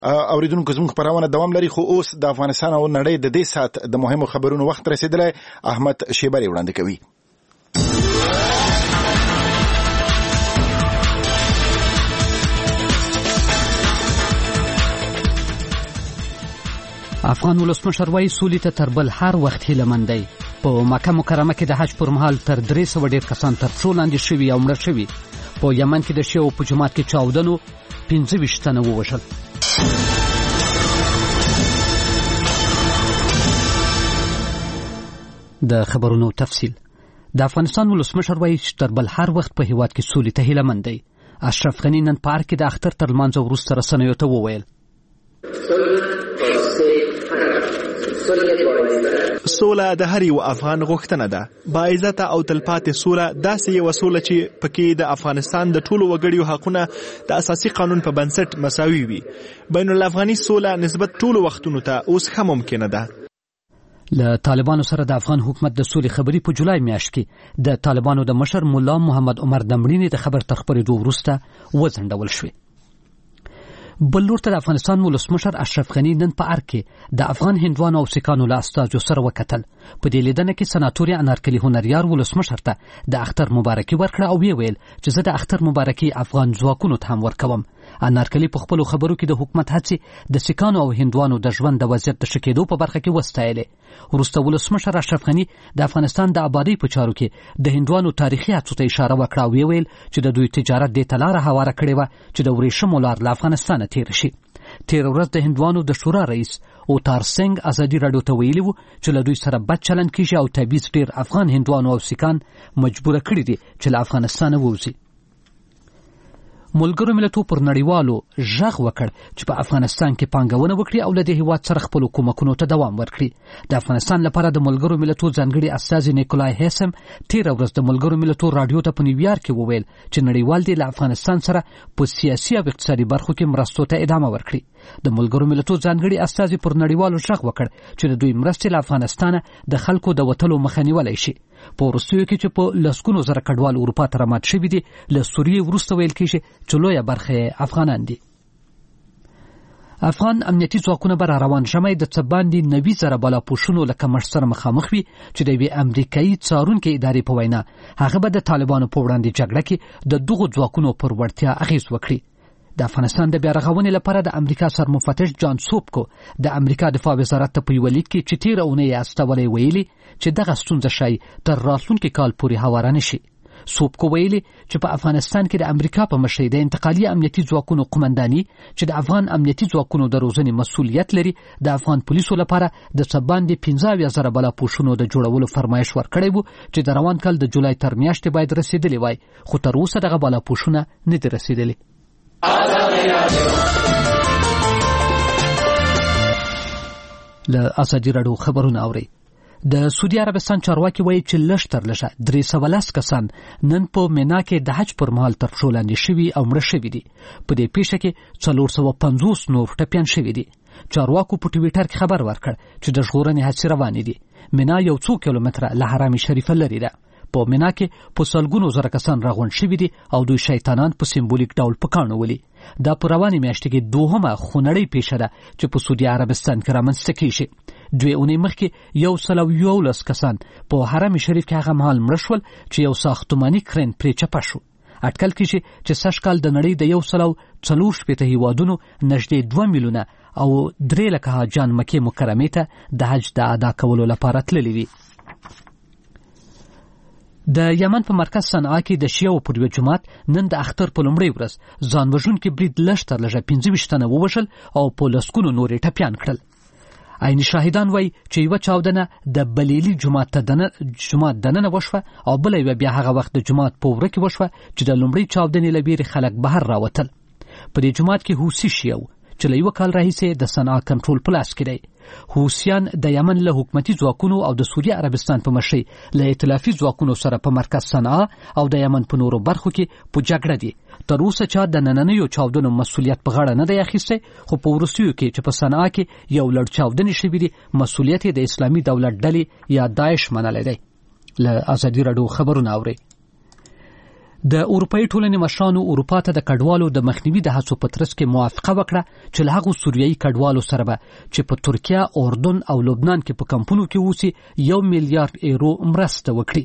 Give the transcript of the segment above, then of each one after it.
اوریدونکو زموږ خبرونه دوام لري، خو اوس د افغانستان او نړۍ د دې سات د مهمو خبرونو وخت رسیدلی. احمد شیبری وړاندې کوي. افغان ولسمشر وايي سولې ته تر بل هر وخت هیله مند دی. په مکه مکرمه کې د حج پر مهال تر 300 ډیر کسان تر پښو لاندې شوي او مړه شوي. په یمن کې د شیعو په جماعت کې چاودنو 25 تنه ووژل. د خبرونو تفصیل. د افغانستان ولسمشر وايي چې تر بل هر وخت په هیواد کې سولې ته هیله مند دی. اشرف غني نن پارک کې د اختر تر لمانځه وروسته رسنیو ته وویل سوله د هر یو افغان غوښتنه ده. با عزت او تلپاتې سوله داسې یو سوله چې پکې د افغانستان د ټولو وګړیو حقونه د اساسي قانون په بنسټ مساوي وي. بین الافغاني سوله نسبت ټولو وختونو ته اوس هم ممکنه ده. له طالبانو سره د افغان حکومت د سولې خبرې په جولای میاشت کې د طالبانو د مشر مولا محمد عمر د مړینې د خبر تر خبرېدو وروسته وځنډول شوې. بل لور ته د افغانستان ولسمشر اشرف غني نن په ارګ کې د افغان هندوانو او سیکانو له استازو سره وکتل. په دې لیدنه کې سناتور انارکلي هنریار ولسمشر ته د اختر مبارکي ورکړه او ویل چې زه د اختر مبارکي افغان ځواکونو ته هم ورکوم. انارکلي په خپل خبرو کې د حکومت هڅې د سیکانو او هندوانو د ژوند د وضعیت د ښه کېدو په برخه کې وستایلې. وروسته ولسمشر اشرف غني د افغانستان د آبادۍ په چارو کې د هندوانو تاریخي هڅو ته اشاره وکړه او ویل چې د دوی تجارت دې ته لاره هواره کړې وه چې د ورېښمو لار له افغانستانه تیر شي. تیر ورځ د هندوانو د شورا رئیس اوتار سنگ ازادي راډیو ته ویلي وو چې له دوی سره بد چلند کیږي او تبعیض ډیر افغان هندوانو او سیکان مجبور کړي دي چې له افغانستانه ووځي. ملګرو ملتونو پر نړیوالو ژغ وکړ چې په افغانستان کې پانګونه وکړي او له دې هیواد سره خپل کومکونو ته دوام ورکړي. د افغانستان لپاره د ملګرو ملتونو ځانګړي استازي نیکولای هیسم تیر ورځ د ملګرو ملتونو رادیو ته په نیویارک کې وویل چې نړیوال دي له افغانستان سره په سیاسي او اقتصادي برخو کې مرستو ته ادامه ورکړي. د ملګرو ملتونو ځانګړي استازي پر نړیوالو ژغ وکړ چې د دوی مرستې له افغانستانه د خلکو د وتلو مخه نیولی شي. په وروستیو کې چې په لسګونو زره کډوال اروپا ته رامات شوي دي له سوریې وروسته ویل کېږي چې لویه برخه افغانان دي. افغان امنیتي ځواکونه به راروان ژمی د څه باندې 90,000 بالاپوشونو له کمښت سره مخامخ وي چې د یوې امریکایي څارونکې ادارې په وینا هغه به د طالبانو په وړاندې جګړه کې د دغو ځواکونو پر وړتیا اغېز وکړي. د افغانستان د بیا رغونې لپاره د امریکا سرمفتش جان سوپکو د امریکا دفاع وزارت ته په یوه لیک کې چې تېره اونۍ یې استولی ویلي چې دغه ستونزه شاید تر راتلونکي کال پورې هواره نه شي. سوپکو ویلي چې په افغانستان کې د امریکا په مشرۍ د انتقالي امنیتي ځواکونو قمنداني چې د افغان امنیتي ځواکونو د روزنې مسؤلیت لري د افغان پولیسو لپاره د څه باندې 15,000 بالاپوشونو د جوړولو فرمایش ورکړی و چې د روان کال د جولای تر میاشتې باید رسېدلی وای، خو تر اوسه دغه بالاپوشونه نه دي رسېدلي. له ازادي راډیو خبرونه اورئ. د سعودي عربستان چارواکي وایي چې لږ تر لږه 310 کسان نن په مینا کې د حج پر مهال تر پښو لاندې شوي او مړه شوي دي. په دې پیښه کې 450 نور ټپیان شوي دي. چارواکو په ټویټر کې خبر ورکړ چې د ژغورنې هڅې روانې دي. مینا یو څو کیلومتره له حرم شریفه لرې ده. په مینا کې په سلګونو زره کسان راغونډ شوي دي او دوی شیطانان په سمبولیک ډول په کاڼو ولي. دا په روانې میاشتې کې دوهمه خونړۍ پیښه ده چې په سعودي عربستان کې رامنځته کېږي. 2 اونۍ مخکې 111 کسان په حرم شریف کې هغه مهال مړه شول چې یو ساختماني کرین پرې چپه شو. اټکل کېږي چې سږ کال د نړۍ د 140 هیوادونو نږدې 2 میلیونه او 3 لکه حاجیان مکې مکرمې ته د حج د ادا کولو لپاره تللي وي. د یمن په مرکز صنعا کې د شیعو پر یو جماعت نن د اختر په لومړۍ ورځ ځان وژونکي برید لږ تر لږه 25 تنه ووژل او په لسګونو نورې ټپیان کړل. عیني شاهدان وایي چې یوه چاودنه د بلیلي جومات دننه وشوه او بله یوه بیا هغه وخت د جومات په وره کې وشوه چې د لومړۍ چاودنې له بیرې خلک بهر راوتل. په دې جومات کې حوثي شیعه وو چې له 1 کال راهیسې د صنعا کنټرول په لاس کې دی. حوثیان د یمن له حکومتي ځواکونو او د سعودي عربستان په مشرۍ له ائتلافي ځواکونو سره په مرکز صنعا او د یمن په نورو برخو کې په جګړه دي. تر اوسه چا د نننیو چاودنو مسؤلیت په غاړه نه دی اخیستی، خو په وروستیو کې چې په صنعا کې یو لړ چاودنې شوي دي مسؤلیت یې د اسلامي دولت ډلې یا داعش منلی دی. له ازادي راډیو خبرونه اورئ. د اروپאי ټولنې مشرانو اروپا ته د کډوالو د مخنیوي د هڅو په ترڅ کې موافقه وکړه چې له هغو سوریایي کډوالو سره به چې په ترکیه، اردن او لبنان کې په کمپونو کې اوسي 1 میلیارډ یورو مرسته وکړي.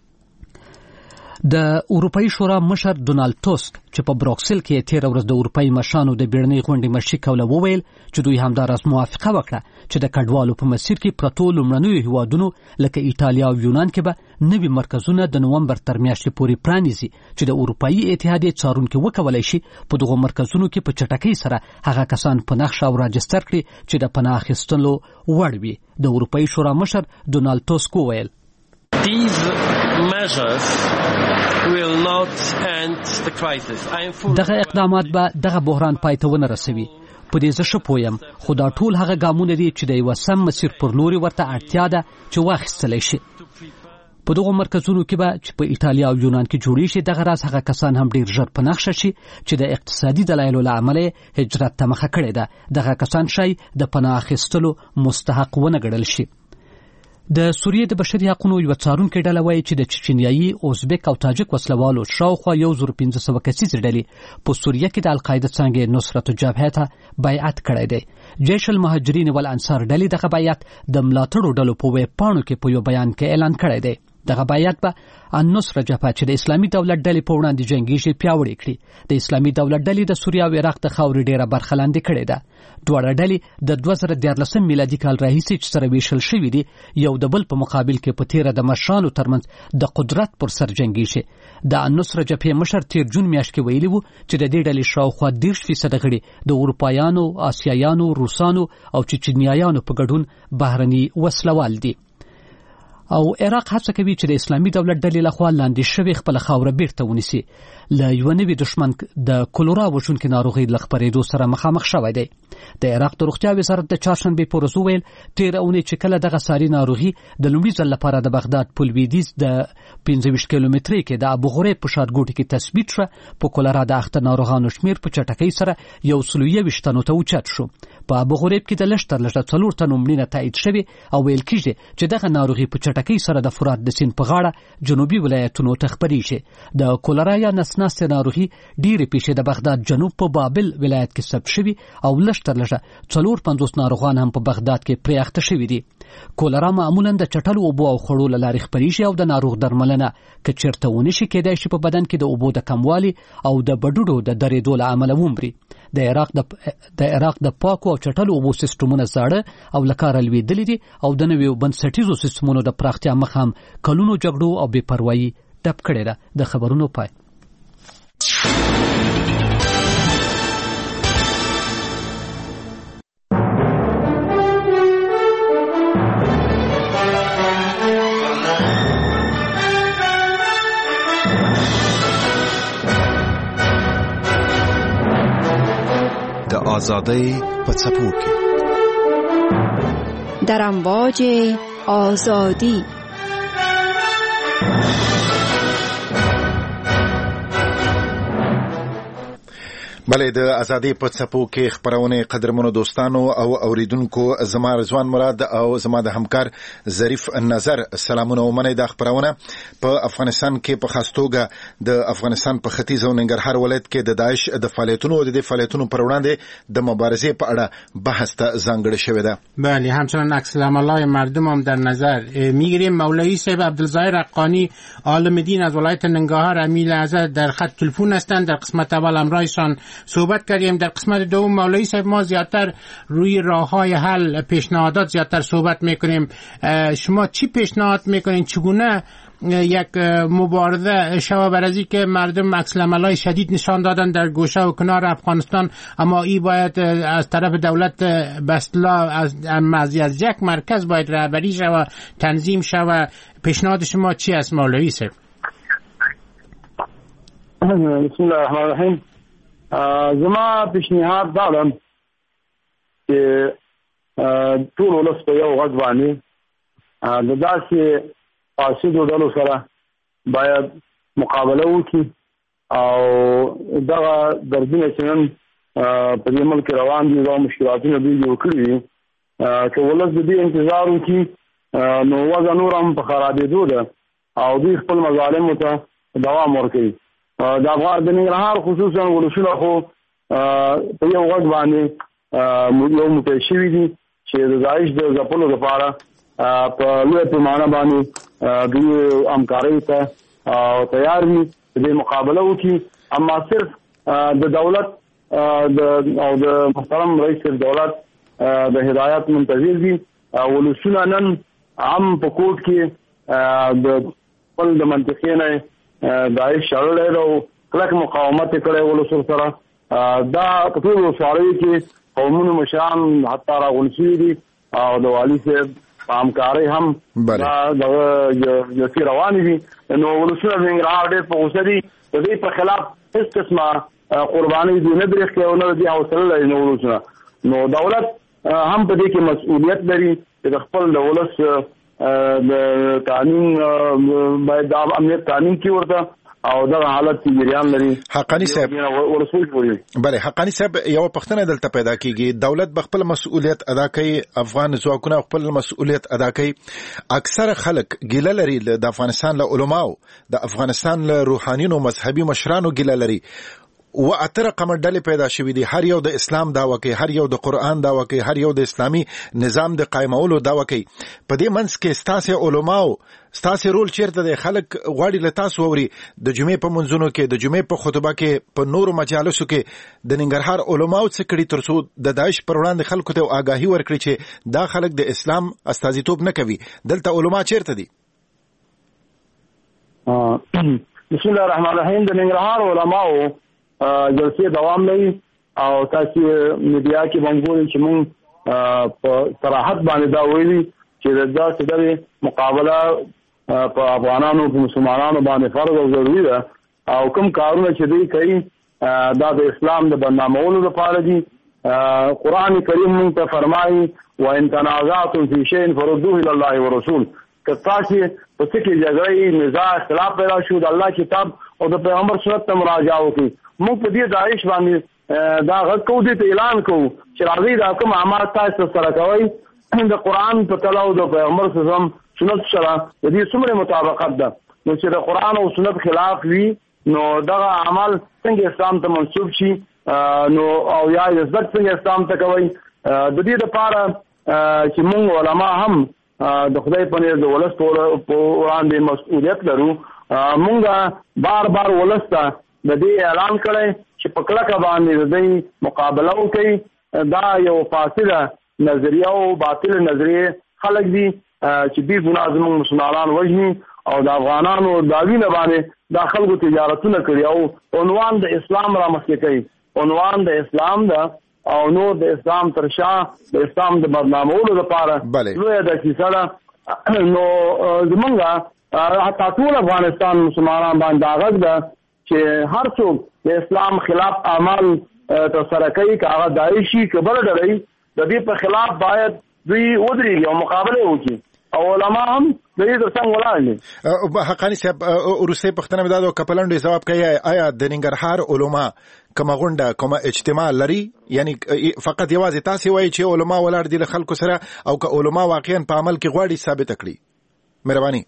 د اروپאי شورا مشر ډونالد ټاسک چې په بروکسل کې تیر ورځ د اروپאי مشرانو د بیړنۍ غونډې مشري کوله وویل چې دوی همداراز موافقه وکړه چې د کډوالو په مسیر کې پرتو لومړنیو هیوادونو لکه ایټالیا او یونان کې به نوي مرکزونه د نومبر تر میاشتې پورې پرانیزي چې د اروپאי اتحادیې څارونکي وکولای شي په دغو مرکزونو کې په چټکۍ سره هغه کسان په نقشه او راجستر کړي چې د پناه اخیستلو وړ وي. د اروپאי شورا مشر ډونالد ټاسک وویل دغه اقدامات به دغه بحران پای ته ونه رسوي. په دې زه ښه پویم، خو دا ټول هغه ګامونه دي چې د یوه سم مسیر پر لوري ورته اړتیا ده چې واخیستلی شي. په دغو مرکزونو کې به چې په ایټالیا او یونان کې جوړې شي دغه راز هغه کسان هم ډیر ژر په نقشه شي چې د اقتصادي دلایلو له امله هجرت ته مخه کړې ده. دغه کسان شاید د پناه اخیستلو مستحق ونه ګڼل شي. د سوریې د بشري حقوقو یو څارونکي ډله وایي چې د چچنیایي، ازبک او تاجک وسلوالو شاوخوا 1500 کسیزې ډلې په سوریه کې د القاعده څانګې نصرت الجبهه ته بیعت کړی دی. جیش المهاجرین والانصار ډلې دغه بیعت د ملاتړو ډلو په ویب پاڼو کې په یو بیان کې اعلان کړی دی. دغه بیعت به النصر جبهه چې د اسلامي دولت ډلې په وړاندې جنګیږي پیاوړې کړي. د اسلامي دولت ډلې د سوریه او عراق د خاورې ډیره برخه لاندې کړې ده. دواړه ډلې د 2014 میلادي کال راهیسې چې سره ویشل شوي دي یو د بل په مقابل کې په تیره د مشرانو ترمنځ د قدرت پر سر جنګیږي. د النصر جبهې مشر تیر جون میاشت کې ویلي وو چې د دې ډلې شاوخوا 30% غړي د اروپایانو، آسیایانو، روسانو او چچنیایانو په ګډون بهرني وسلوال دي. او عراق هڅه کوي چې د اسلامي دولت ډلې لخوا لاندې شوی خپل خاوره بیرته ونیسي. له یو نوي دشمن د کولرا وژونکي ناروغۍ له خپرېدو سره مخامخ شوی دی. د عراق د روغتیا وزارت د چهارشنبې په ورځ وویل تېره اونۍ چې کله دغه ساري ناروغي د لومړي ځل لپاره د بغداد په لویدیځ د 25 کیلومترۍ کې د ابو غریب په ښارګوټي کې تثبیت شوه. په کولرا د اخته ناروغانو شمېر په چټکۍ سره 121 تنو ته اوچت شو. په ابو غریب کې د لږ تر لږه 4 تنو مړینه تایید شوې او ویل کېږي چې دغه ناروغي په چټکۍ سره د فرات د سیند په غاړه جنوبي ولایتونو ته خپرېږي. د کولرا یا نسناستې ناروغي ډېرې پیښې د بغداد جنوب په بابل ولایت کې ثبت شوي او لږ تر لږه 450 ناروغان هم په بغداد کې پرې اخته شوي دي. کولرا معمولا د چټلو اوبو او خړو له لارې خپرېږي او د ناروغ درملنه که چېرته ونه شي کېدای شي په بدن کې د اوبو د کموالي او د بډوډو د درېدو له امله ومري. د عراق د پاکو او چټلو اوبو سیستمونه زاړه او له کاره لوېدلي دي او د نویو بنسټیزو سیستمونو د پراختیا مخه هم کلونو جګړو او بې پروایي ډپ کړې ده. د خبرونو پای. د آزادۍ په څپو کې در امواج آزادی. بله د ازادۍ په څپو کې خبرونه قدرمنو دوستانو او اوریدونکو زما رضوان مراد او زما د همکار ظریف نظر سلامونه ومنئ. د خبرونه په افغانستان کې په خاص توګه د افغانستان په ختیځ او ننګرهار ولایت کې د داعش د فعالیتونو او د فعالیتونو پر وړاندې د مبارزې په اړه بحث ته ځانګړی شوی ده. بله همچنان عکس العمل‌های مردم هم در نظر میگیریم. مولوی صاحب عبدالظاهر حقانی عالم دین از ولایت ننگرهار امیل حضرت در خط تلفن هستند. در قسمت اول همراهشان صحبت کردیم. در قسمت دوم مولوی صاحب ما زیادتر روی راه‌های حل پیشنهادات زیادتر صحبت میکنیم. شما چی پیشنهاد میکنین چگونه یک مبارزه شوه بر از این که مردم عکس العمل‌های شدید نشان دادن در گوشه و کنار افغانستان، اما این باید از طرف دولت به اصطلاح از یک مرکز باید رهبری شوه، تنظیم شوه. پیشنهاد شما چی است مولوی صاحب؟ بسم الله الرحمن الرحیم. زما پیشنهاد دارم چې ټول ولس په یو غږ باندې د داسې فاسدو ډلو سره باید مقابله وکړي او دغه دردونه چې نن په دې ملک روان دي دا مشکلاتونه دوی جوړ کړي دي که ولس د دې انتظار وکړي نو وضع نور هم په خرابېدو ده او دوی خپل مظالمو ته دوام ورکوي. د افغان د ننګرهار خصوصا ولسونه خو په یو غږ باندې یو موټی شوي دي چې د داعش د ځپلو لپاره په لویه پیمانه باندې دوی همکارۍ ته تیار وي د مقابله وکړي. اما صرف د دولت او د محترم رئیس دولت د هدایت منتظر دي. ولسونه نن هم په کوټ کې د خپل د منطقې نه داعش شړلی او کلک مقاومت کړی ولسو سره. دا په ټولو ولسوالیو کې قومونو مشران حتی راغونډ شوي دي او د والي صاحب په همکارۍ هم دا جلسې روانې دي. نو ولسونه د ننګرهار ډېر په غوسه دي. د دې په خلاف هېڅ قسمه قربانۍ دوی نه برېښي او نه د دې حوصله لري نو ولسونه. نو دولت هم په دې کې مسؤلیت لري چې د خپل د ولس د قانون باید د امنیت قانون کې ورته او دا حالت کې جریان لري. حقانی صاحب بله حقانی صاحب یو پښتنه دلته پیدا کیږي دولت بخپل مسؤلیت ادا کوي افغان ځواکونه خپل مسؤلیت ادا کوي. اکثر خلک ګیله لري د افغانستان له علماو د افغانستان له روحانینو مذهبي مشرانو ګیله لري و اتر قمر ډلې پیدا شوې دي هر یو د اسلام دعوه کوي هر یو د قرآن دعوه کوي هر یو د اسلامي نظام د قائمولو دعوه کوي. په دې منځ کې ستاسو علماو ستاسو رول چیرته دی؟ خلک غواړي له تاسو اوري د جمعې په منځونو کې د جمعې په خطبه کې په نورو مجالسو کې د ننګرهار علماو څه کړي ترڅو د داعش پر وړاندې خلکو ته آگاهي ورکړي چې دا خلک د اسلام استازیتوب نه کوي. دلته علما چیرته دي؟ بسم الله الرحمن الرحیم. د ننګرهار علماو جلسې دوام لري او تاسو میډیا کې باندې چې موږ په صراحت باندې دا ویلي چې دا څه مقابله په افغانانو په مسلمانانو باندې فرض او ضروري ده او کوم کارونه چې دوی کوي دا د اسلام د بدنامولو لپاره دي. قرآن کریم موږ ته فرمایي وان تنازعتم فی شیء فردوه الی الله والرسول. که تاسو په څه کې جګړې نزاع اختلاف پیدا شو د الله کتاب او د پیغمبر سنت ته مراجعه وکړئ. موږ په دې داعش باندې دا غږ کوو دې ته اعلان کوو چې راځي دا کوم اعمال تاسو سره کوي د قرآن په تلا او د پیغمبر سنت سره د دې څومره مطابقت ده. نو چې د قرآن او سنت خلاف وي نو دا اعمال څنګه اسلام ته منسوب شي نو او یا عزت څنګه اسلام ته کوي. د دې لپاره چې موږ علما هم د خدای په نيز د ولست په وړاندې مسؤلیت لرو. موږ بار بار ولسته د دې اعلان کړی چې په کلکه باندې د دې مقابله وکړي. دا یو فاسده نظریه او باطل نظریه خلک دي چې بې ګناه زموږ مسلمانان وژني او د افغانانو داوینه باندې دا خلکو تجارتونه کړي او عنوان د اسلام را مخکې کوي. عنوان د اسلام ده او نور د اسلام تر شا د اسلام د بدنامولو لپاره لویه د کیسه ده. نو زمونږ حتی ټول افغانستان مسلمانان باندې غږ ده چې هر څوک د اسلام خلاف اعمال ترسره کوي که هغه داعشي که بل ډلې د دې په خلاف باید دوی ودرېږي او مقابله وکړي او علما هم د دې تر څنګ ولاړ دي. حقانی صاحب وروستۍ پوښتنه مې دا ده که په لنډو ځواب کوي آیا د ننګرهار علما کومه غونډه کومه اجتماع لري؟ یعنی فقط یوازې تاسو وایي چې علما ولاړ دي له خلکو سره او که علما واقعا په عمل کې غواړي ثابت کړي؟ مهرباني.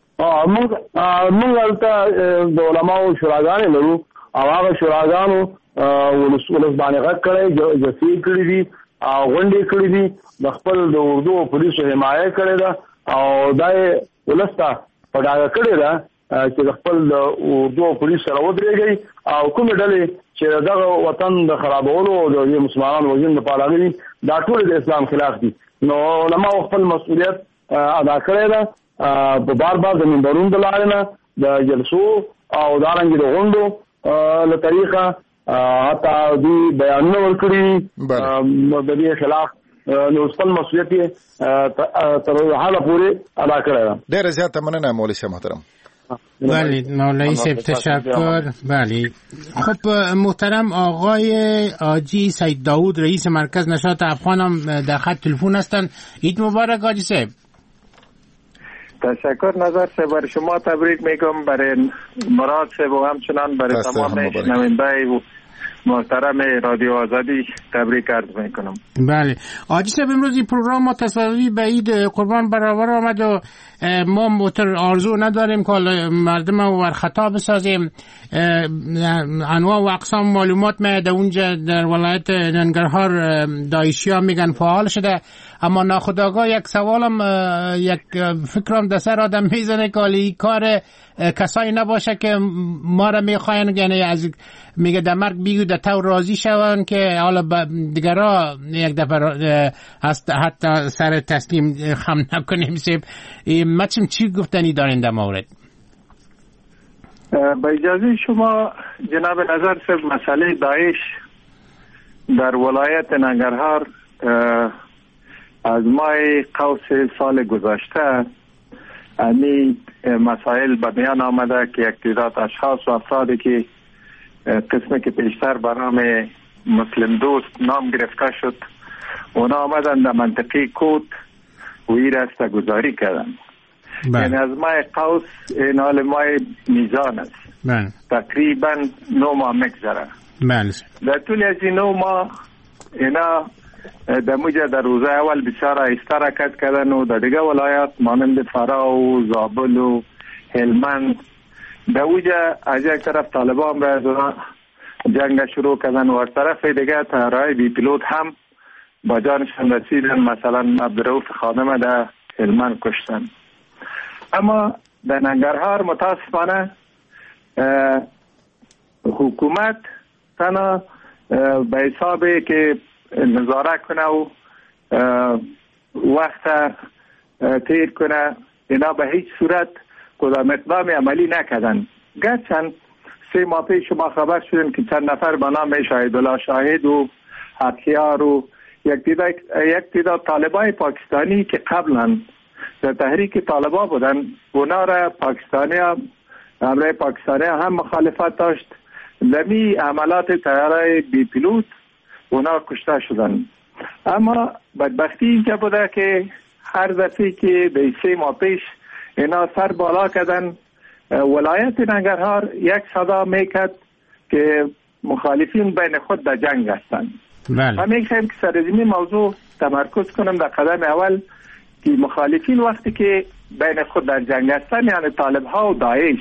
موږ هلته د علماو شوراګانې لرو او هغه شوراګانو ولس باندې غږ کړی جلسې کړي دي او غونډې کړي دي د خپل د اردو او پولیسو حمایه کړې ده او دا یې ولس ته په ډاګه کړې ده چې د خپل د اردو او پولیس سره ودرېږي او کومې ډلې چې دغه وطن د خرابولو او د مسلمانانو وژنې لپاره راغلي دا ټول د اسلام خلاف دي. نو علماو خپل مسؤلیت ادا کړی ده په بار بار د منبرونو د لارې نه د جلسو او دارنګې د غونډو له طریقه حتی دوی بیانونه ورکړي د دې خلاف نو خپل مسؤلیت یې تر حاله پورې ادا کړی ده. ډېره زیاته مننه مولوي صاحب محترم. بله مولوی صاحب تشکر. بله خب محترم آقای آجی سید داود رئیس مرکز نشاط افغان هم در خط تلفن هستند. عید مبارک آجی صاحب. تشکر نظر صاحب. برای شما تبریک میگم، برای مراد صاحب و همچنان برای تمام شنونده محترم رادیو آزادی تبریک عرض میکنم. بله آجی صاحب، امروز این پروگرام متصادی به عید قربان برابر آمد و ما موتر آرزو نداریم که مردم رو خطا بسازیم. انواع و اقسام معلومات میاد اونجا در ولایت ننگرهار داعشی ها میگن فعال شده، اما ناخودآگاه یک سوالم یک فکرم در سر آدم میزنه که این کار کسایی نباشه که ما را میخواین، یعنی از میگه در مرگ بیگو در تو راضی شون که حالا دیگرها یک دفعه حتی سر تسلیم خم نکنیم. سیب مچم چی گفتنی دارین در مورد؟ با اجازه شما جناب نظر صاحب، مسئله داعش در ولایت ننگرهار از ماه قوس سال گذشته این مسائل به میان آمده که یک تعداد اشخاص و افرادی که قسمی که پیشتر به نام مسلم دوست نام گرفته شد، اونا آمدن در منطقه کوت و این رستگذاری کردن. یعنی از ماه قوس این حال ماه میزان است. تقریبا 9 ماه مگذره. در طول از این 9 ماه اینا در موجه در روزه اول بسیار آهسته حرکت کردن و در دیگه ولایات مانند فرا و زابل و هلمند در اوجه از یک طرف طالبان را جنگ شروع کردن و از طرف دیگه طیاره‌های بی پیلوت هم با جانشان رسیدن، مثلا عبدالرؤوف خادم در هلمند کشتن. اما در ننگرهار متاسفانه حکومت تنها به حسابی که نظارت کنه و وقت تیر کنه، اینا به هیچ صورت کدام اقدام عملی نکردن. گرچند 3 ماه پیش شما خبر شدن که چند نفر به نام شاهدالله شاهد و حقیار و یک تعداد طالبای پاکستانی که قبلا در تحریک طالبان بودن، اونا را امره پاکستانی هم مخالفت داشت. لمی عملات طیاره بی پیلوت اونا کشته شدن. اما بدبختی اینجا بوده که هر دفعه که به 3 ماه پیش اینا سر بالا کردن، ولایت ننگرهار یک صدا میکرد که مخالفین بین خود در جنگ هستند. من میخوایم که سر این موضوع تمرکز کنم. در قدم اول که مخالفین وقتی که بین خود در جنگ هستند، یعنی طالب ها و داعش،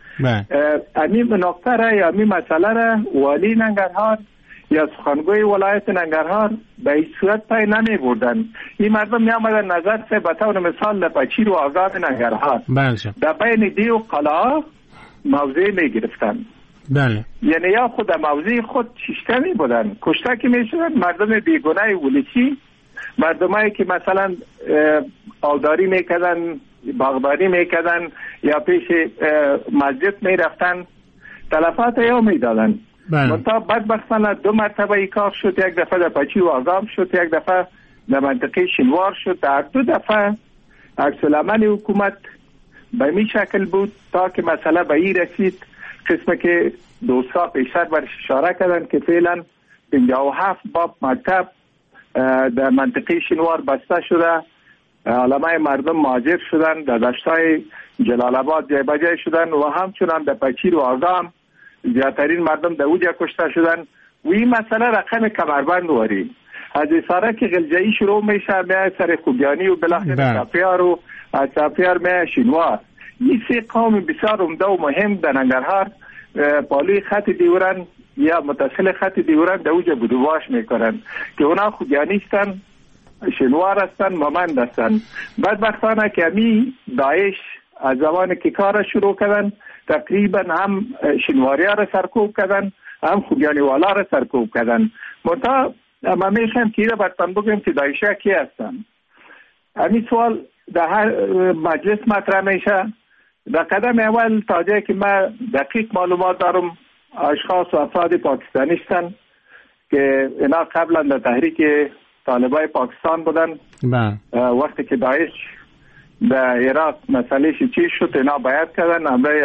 همین نقطه را یا همین مسئله را والی ننگرهار یا سخنگوی ولایت ننگرهار به هیچ صورت پای نمی بردن. این مردم می آمدن نظر سه به طور مثال در پچیر و آزاد ننگرهار در بین دی و قلعه موضع می گرفتن. یعنی یا خود در موضع خود چشته می بودن، کشته که می شدن مردم بیگناه ولیچی، مردمایی که مثلا آوداری می کردن، باغداری می کردن یا پیش مسجد می رفتن، تلفات یا می دادن. منطقه بدبختانه 2 مرتبه ای کار شد. یک دفعه در پچی و آزام شد، یک دفعه در منطقه شنوار شد. در 2 دفعه عکس‌العمل حکومت به می شکل بود تا که مسئله به این رسید قسمه که دوستا پیشتر برش اشاره کردن که فعلا 57 باب مکتب در منطقه شنوار بسته شده. علمای مردم مهاجر شدن، در دشتای جلال آباد جای بجای شدن و همچنان در پچیر و آزام زیادترین مردم در اوجه کشته شدن. و این مسئله رقم کمربند واری از ساره که غلجایی شروع میشه به سر خوگیانی و بالاخره چاپیار و از چاپیار به شنوار. این 3 قوم بسیار عمده و مهم در ننگرهار بالای خط دیورن یا متصل خط دیورن در اوجه بدوباش میکنن که اونا خوگیانی هستن، شنوار هستن، مامند هستن. بدبختانه که همی داعش از زمان که کار شروع کردن تقریبا هم شنواری ها را سرکوب کردن، هم خوگیانی والا را سرکوب کردن. منطقه ما میخوایم که ایره برتن بگیم که داعشی ها کی هستن. همین سوال در هر مجلس مطرح میشه. در قدم اول تا جایی که من دقیق معلومات دارم، اشخاص و افراد پاکستانی هستن که اینا قبلا در تحریک طالبای پاکستان بودن. وقتی که داعش در عراق مسئله چی شد اینا بیعت کردن، امره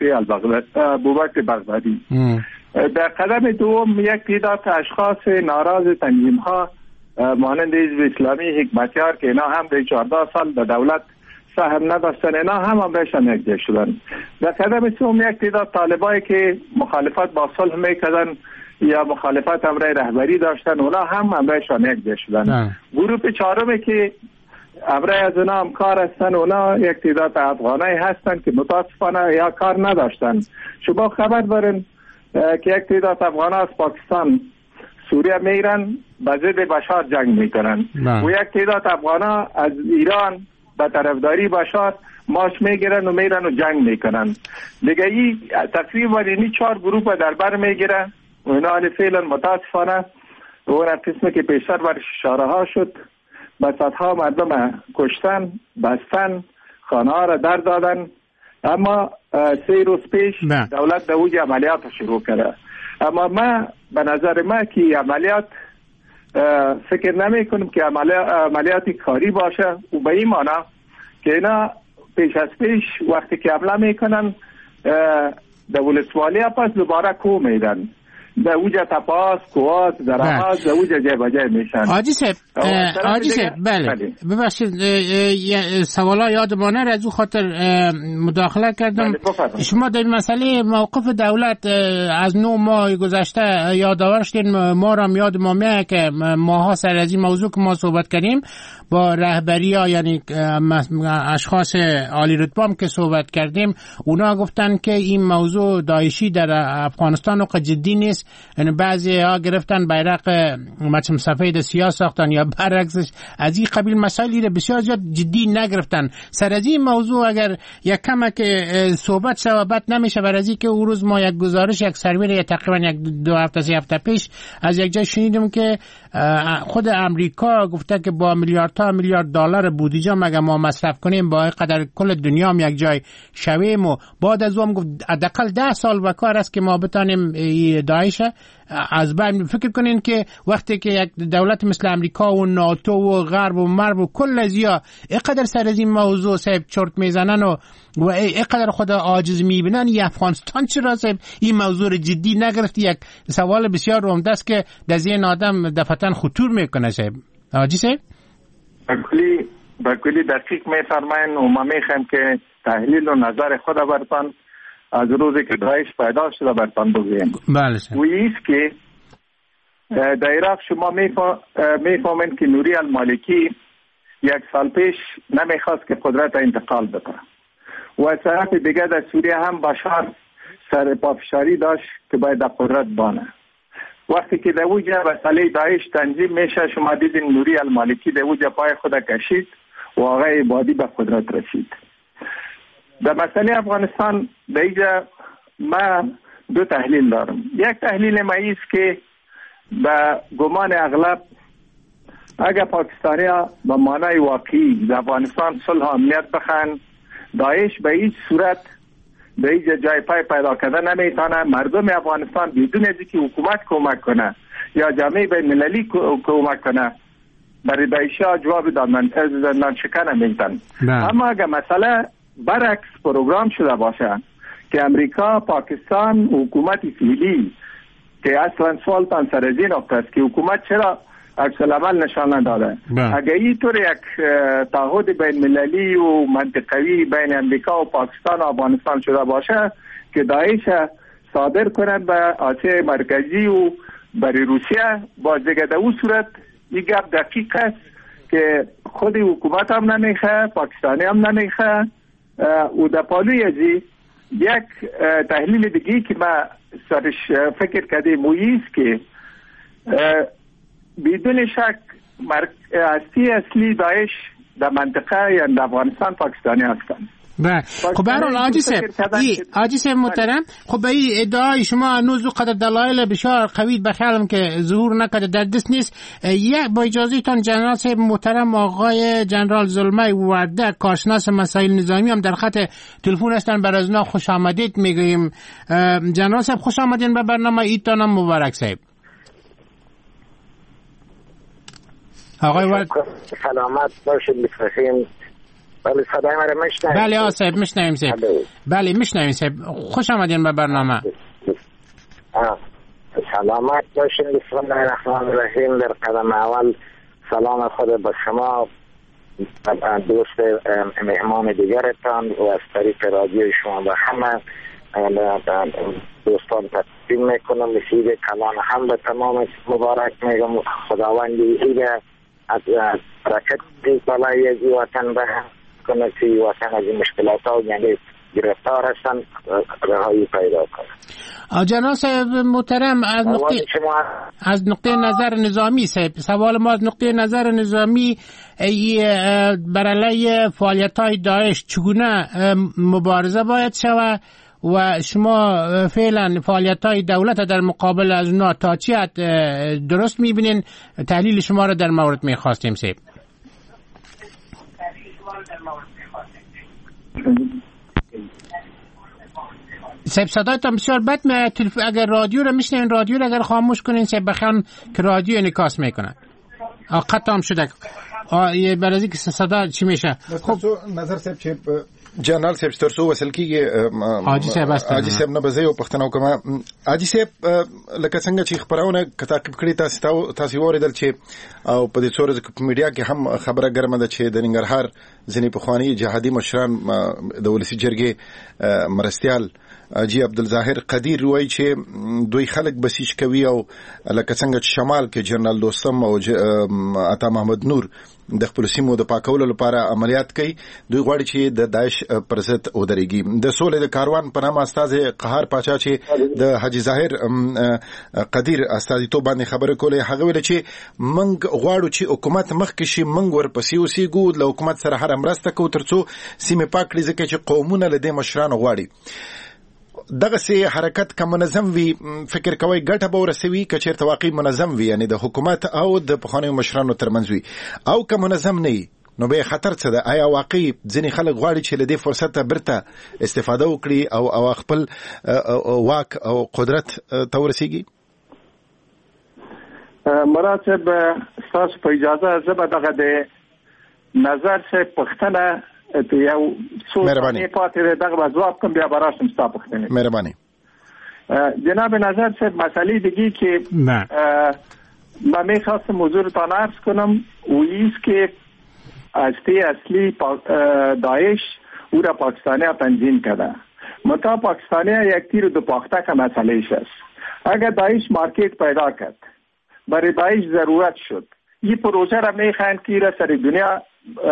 ابوبکر بغدادی. در قدم دوم یک تعداد اشخاص ناراض تنظیم ها مانند حزب اسلامی حکمتیار که اینا هم در 14 سال در دولت سهم نداشتن، اینا هم بهشان یکجا شدن. در قدم سوم یک تعداد طالبایی که مخالفت با صلح میکردن یا مخالفت امرای رهبری داشتن، اونا هم امرایشان یکجا شدن. گروه چهارمی که امرای از اونا همکار هستن، اونا یک تعداد افغانایی هستن که متاسفانه یا کار نداشتن. شما خبر دارین که یک تعداد افغان از پاکستان سوریه میرن به ضد بشار جنگ میکنن و یک تعداد افغان از ایران به طرفداری بشار ماش میگیرن و میرن و جنگ میکنن. دیگه این تقریبا این 4 گروه در بر میگیره و اینا فعلا متاسفانه اون قسمی که پیشتر برش اشاره ها شد، به صدها مردم کشتن، بستن، خانه ها را در دادن. اما 3 روز پیش دولت دوج عملیات شروع کرده. اما ما به نظر ما که عملیات فکر نمی کنم که عملیاتی کاری باشه و به این معنی که اینا پیش از پیش وقتی که حمله میکنن ولسوالی پس دوباره کو میدن به اوجه تپاس، کوات، درهاز، به اوجه جای بجای میشن. حاجی صاحب بله ببخشید سوالا یادمانه از او خاطر مداخله کردم. شما در مسئله موقف دولت از 9 ماه گذشته یادآور شدین، ما را یاد ما میاد که ماها سر از این موضوع که ما صحبت کردیم با رهبری ها، یعنی اشخاص عالی رتبه هم که صحبت کردیم، اونا گفتن که این موضوع داعشی در افغانستان و جدی نیست. یعنی بعضی ها گرفتن بیرق مچم سفید سیاه ساختن یا برعکسش، از این قبیل مسائلی رو بسیار زیاد جدی نگرفتن. سر از این موضوع اگر یک کمک صحبت صحبت نمیشه، برای از این که اون روز ما یک گزارش، یک سروی تقریبا 2 هفته 3 هفته پیش از یک جای شنیدیم که خود امریکا گفته که با میلیارد دلار بودجه مگه ما مصرف کنیم با قدر کل دنیا هم یک جای شویم و بعد از اون گفت حداقل 10 سال وکار است که ما بتانیم داعش از بین. فکر کنین که وقتی که یک دولت مثل امریکا و ناتو و غرب و مرب و کل ازیا اینقدر سر از این موضوع صاحب چرت میزنن و اینقدر خود عاجز میبینن، این افغانستان چرا صاحب این موضوع رو جدی نگرفت؟ یک سوال بسیار عمده است که در ذهن آدم دفعتاً خطور میکنه صاحب. حاجی صاحب بکلی دقیق میفرمایین و ما میخوایم که تحلیل و نظر خود برتان از روزی که داعش پیدا شده برتان بگویم. بله صاحب. و ایست که در عراق شما میفهمین که نوری المالکی 1 سال پیش نمیخواست که قدرت انتقال بده و از طرف دیگه در سوریه هم بشار سر پافشاری داشت که باید در قدرت بانه. وقتی که در اوجه مسئله داعش تنظیم میشه، شما دیدین نوری المالکی در اوجه پای خود کشید و آقای عبادی به قدرت رسید. در مسئله افغانستان در اینجا ما 2 تحلیل دارم. یک تحلیل ما ایست که به گمان اغلب اگر پاکستانی ها به معنای واقعی در افغانستان صلح و امنیت بخوان، داعش به هیچ صورت به اینجا جای پای پیدا کردن نمیتونه. مردم افغانستان بدون از اینکه حکومت کمک کنه یا جامعه بین المللی کمک کنه برای داعش ها جواب زندان شکن نمیتن. اما اگر مسئله برعکس پروگرام شده باشه که امریکا، پاکستان، حکومت فعلی که اصلا سوال تان سر از این نقطه است که حکومت چرا عکس العمل نشان نداده. اگر اینطور یک تعهد بین مللی و منطقوی بین امریکا و پاکستان و افغانستان شده باشه که داعش صادر کنند به آسیای مرکزی و برای روسیه، باز دیگه در اون صورت این گپ دقیق است که خود حکومت هم نمیخواه، پاکستانی هم نمیخواه و در پالوی ازی یک تحلیل دیگه که ما سرش فکر کردیم است که بدون شک اصلی داعش در منطقه یا در افغانستان پاکستانی هستند. خب برحال حاجی صاحب محترم، خب به این ادعای شما هنوز قدر دلایل بسیار قوی بخیالم که ظهور نکرده در دست نیست. با اجازه تان جنرال صاحب محترم آقای جنرال زلمه وردک کارشناس مسائل نظامی هم در خط تلفن هستن، بر از اونا خوش آمدید میگیم. جنرال صاحب خوش آمدین به برنامه ایتان مبارک صاحب. آقای سلامت باشید بخیر. بله صدای ما رو میشنوید؟ بله صاحب میشنویم صاحب. بله میشنویم صاحب. خوش آمدین به برنامه. سلامت باشین. بسم الله الرحمن الرحیم. در قدم اول سلام خود با شما دوست مهمان دیگرتان و از طریق رادیو شما و همه دوستان تقدیم میکنم. مسیر کلان هم به تمام مبارک میگم. خداوندی ایده از برکت بالای از وطن به کنه که وطن از مشکلات ها یعنی گرفتار هستن رهایی پیدا کنه. جناب صاحب محترم، از نقطه نظر نظامی صاحب، سوال ما از نقطه نظر نظامی بر علیه فعالیت‌های داعش چگونه مبارزه باید شود و شما فعلا فعالیت‌های دولت در مقابل از اونا تا چی حد درست می‌بینین؟ تحلیل شما را در مورد می‌خواستیم صاحب. صاحب صدایتان بسیار بد اگر رادیو رو میشنین رادیو رو اگر خاموش کنین صاحب بخوان که رادیو انعکاس میکنه. قطع هم شده برای اینکه صدا چی میشه. خب نظر صاحب چې جنرال صاحب ترسو وصل کیږي حاجی صاحب نه بځای او پښتنو کومه حاجی صاحب لکه څنګه چې خبرونه تعقیب کړی تاسو اوریدل چې او په دې څورز په میډیا کې هم خبره ګرمه ده چې د ننګرهار ځینې پخوانی جهادي مشران د ولسی جرګې مرستيال جی عبدالظاهر قدیر وایي چې دوی خلک بسیج کوي او لکه څنګه چې شمال کې جنرال دوستم او عطا محمد نور د خپل سیمو د پاکولو لپاره عملیات کوي. دوی غواړي چې د داعش پر ضد ودرېږي. د سولې د کاروان په نامه استاد قهار پاچا چې د حاجی ظاهر قدیر استادیتوب باندې خبره کوله، هغه ویل چې موږ غواړو چې حکومت مخکې شي، موږ ورپسې اوسېږو، له حکومت سره هر مرسته کوو ترڅو سیمه پاک کړي، ځکه چې قومونه له دې مشرانو غواړي دغه سي حرکت که منظم وي. فکر کوي ګټه به ورسوي که چیرته واقعي منظم وي، یعنی د حکومت او د پخوانیو مشرانو ترمنځ وي، او که منظم نه وي نو به خطر څه ده؟ آیا واقعي ځینې خلک غواړي چې له دې فرصت برته استفاده وکړي او خپل واک او قدرت ته ورسیږي؟ مراد صاحب تاسو په اجازه زه به دغه د نظر صاحب پښتنه ته یو څو نه پاتې دغه جواب کوم بیا براشم تاسو پښتنه. مهرباني جناب نظر صاحب مسئله دیگه که من میخواستم موضوع رو تان عرض کنم و ایست که هسته اصلی داعش او را پاکستانی ها تنظیم کرده. منطقه پاکستانی ها یک تیر دو پاخته که مسئلهش است. اگر داعش مارکت پیدا کرد، برای داعش ضرورت شد، این پروژه را میخواهند که را سر دنیا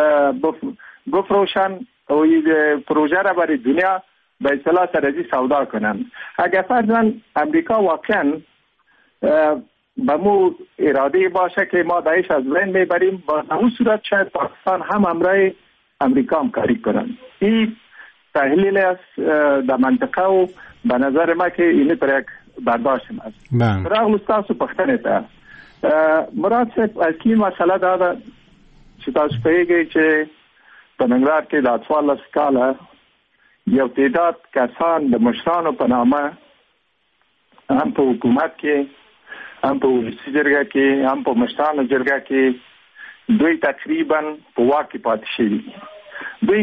بفروشن و این پروژه را برای دنیا به اصطلاح سرازی سودا کنند. اگر فرضاً امریکا واقعاً به مو اراده باشه که ما داعش از بین میبریم، با اون صورت شاید پاکستان هم همراه امریکا همکاری کنند. این تحلیل است در منطقه و به نظر ما که اینه پر یک برداشتم است. برای استاسو پختنه تا مراد صاحب اصلی مسئله داده چې تاسو پیږئ چې په ننګرهار کې د اطفال اسکاله یو تعداد کسان د مشرانو په نامه هم په حکومت کې، هم په ولسي جرګه کې، هم په مشرانو جرګه کې دوی تقریبا په واک کې پاتې شوي. دوی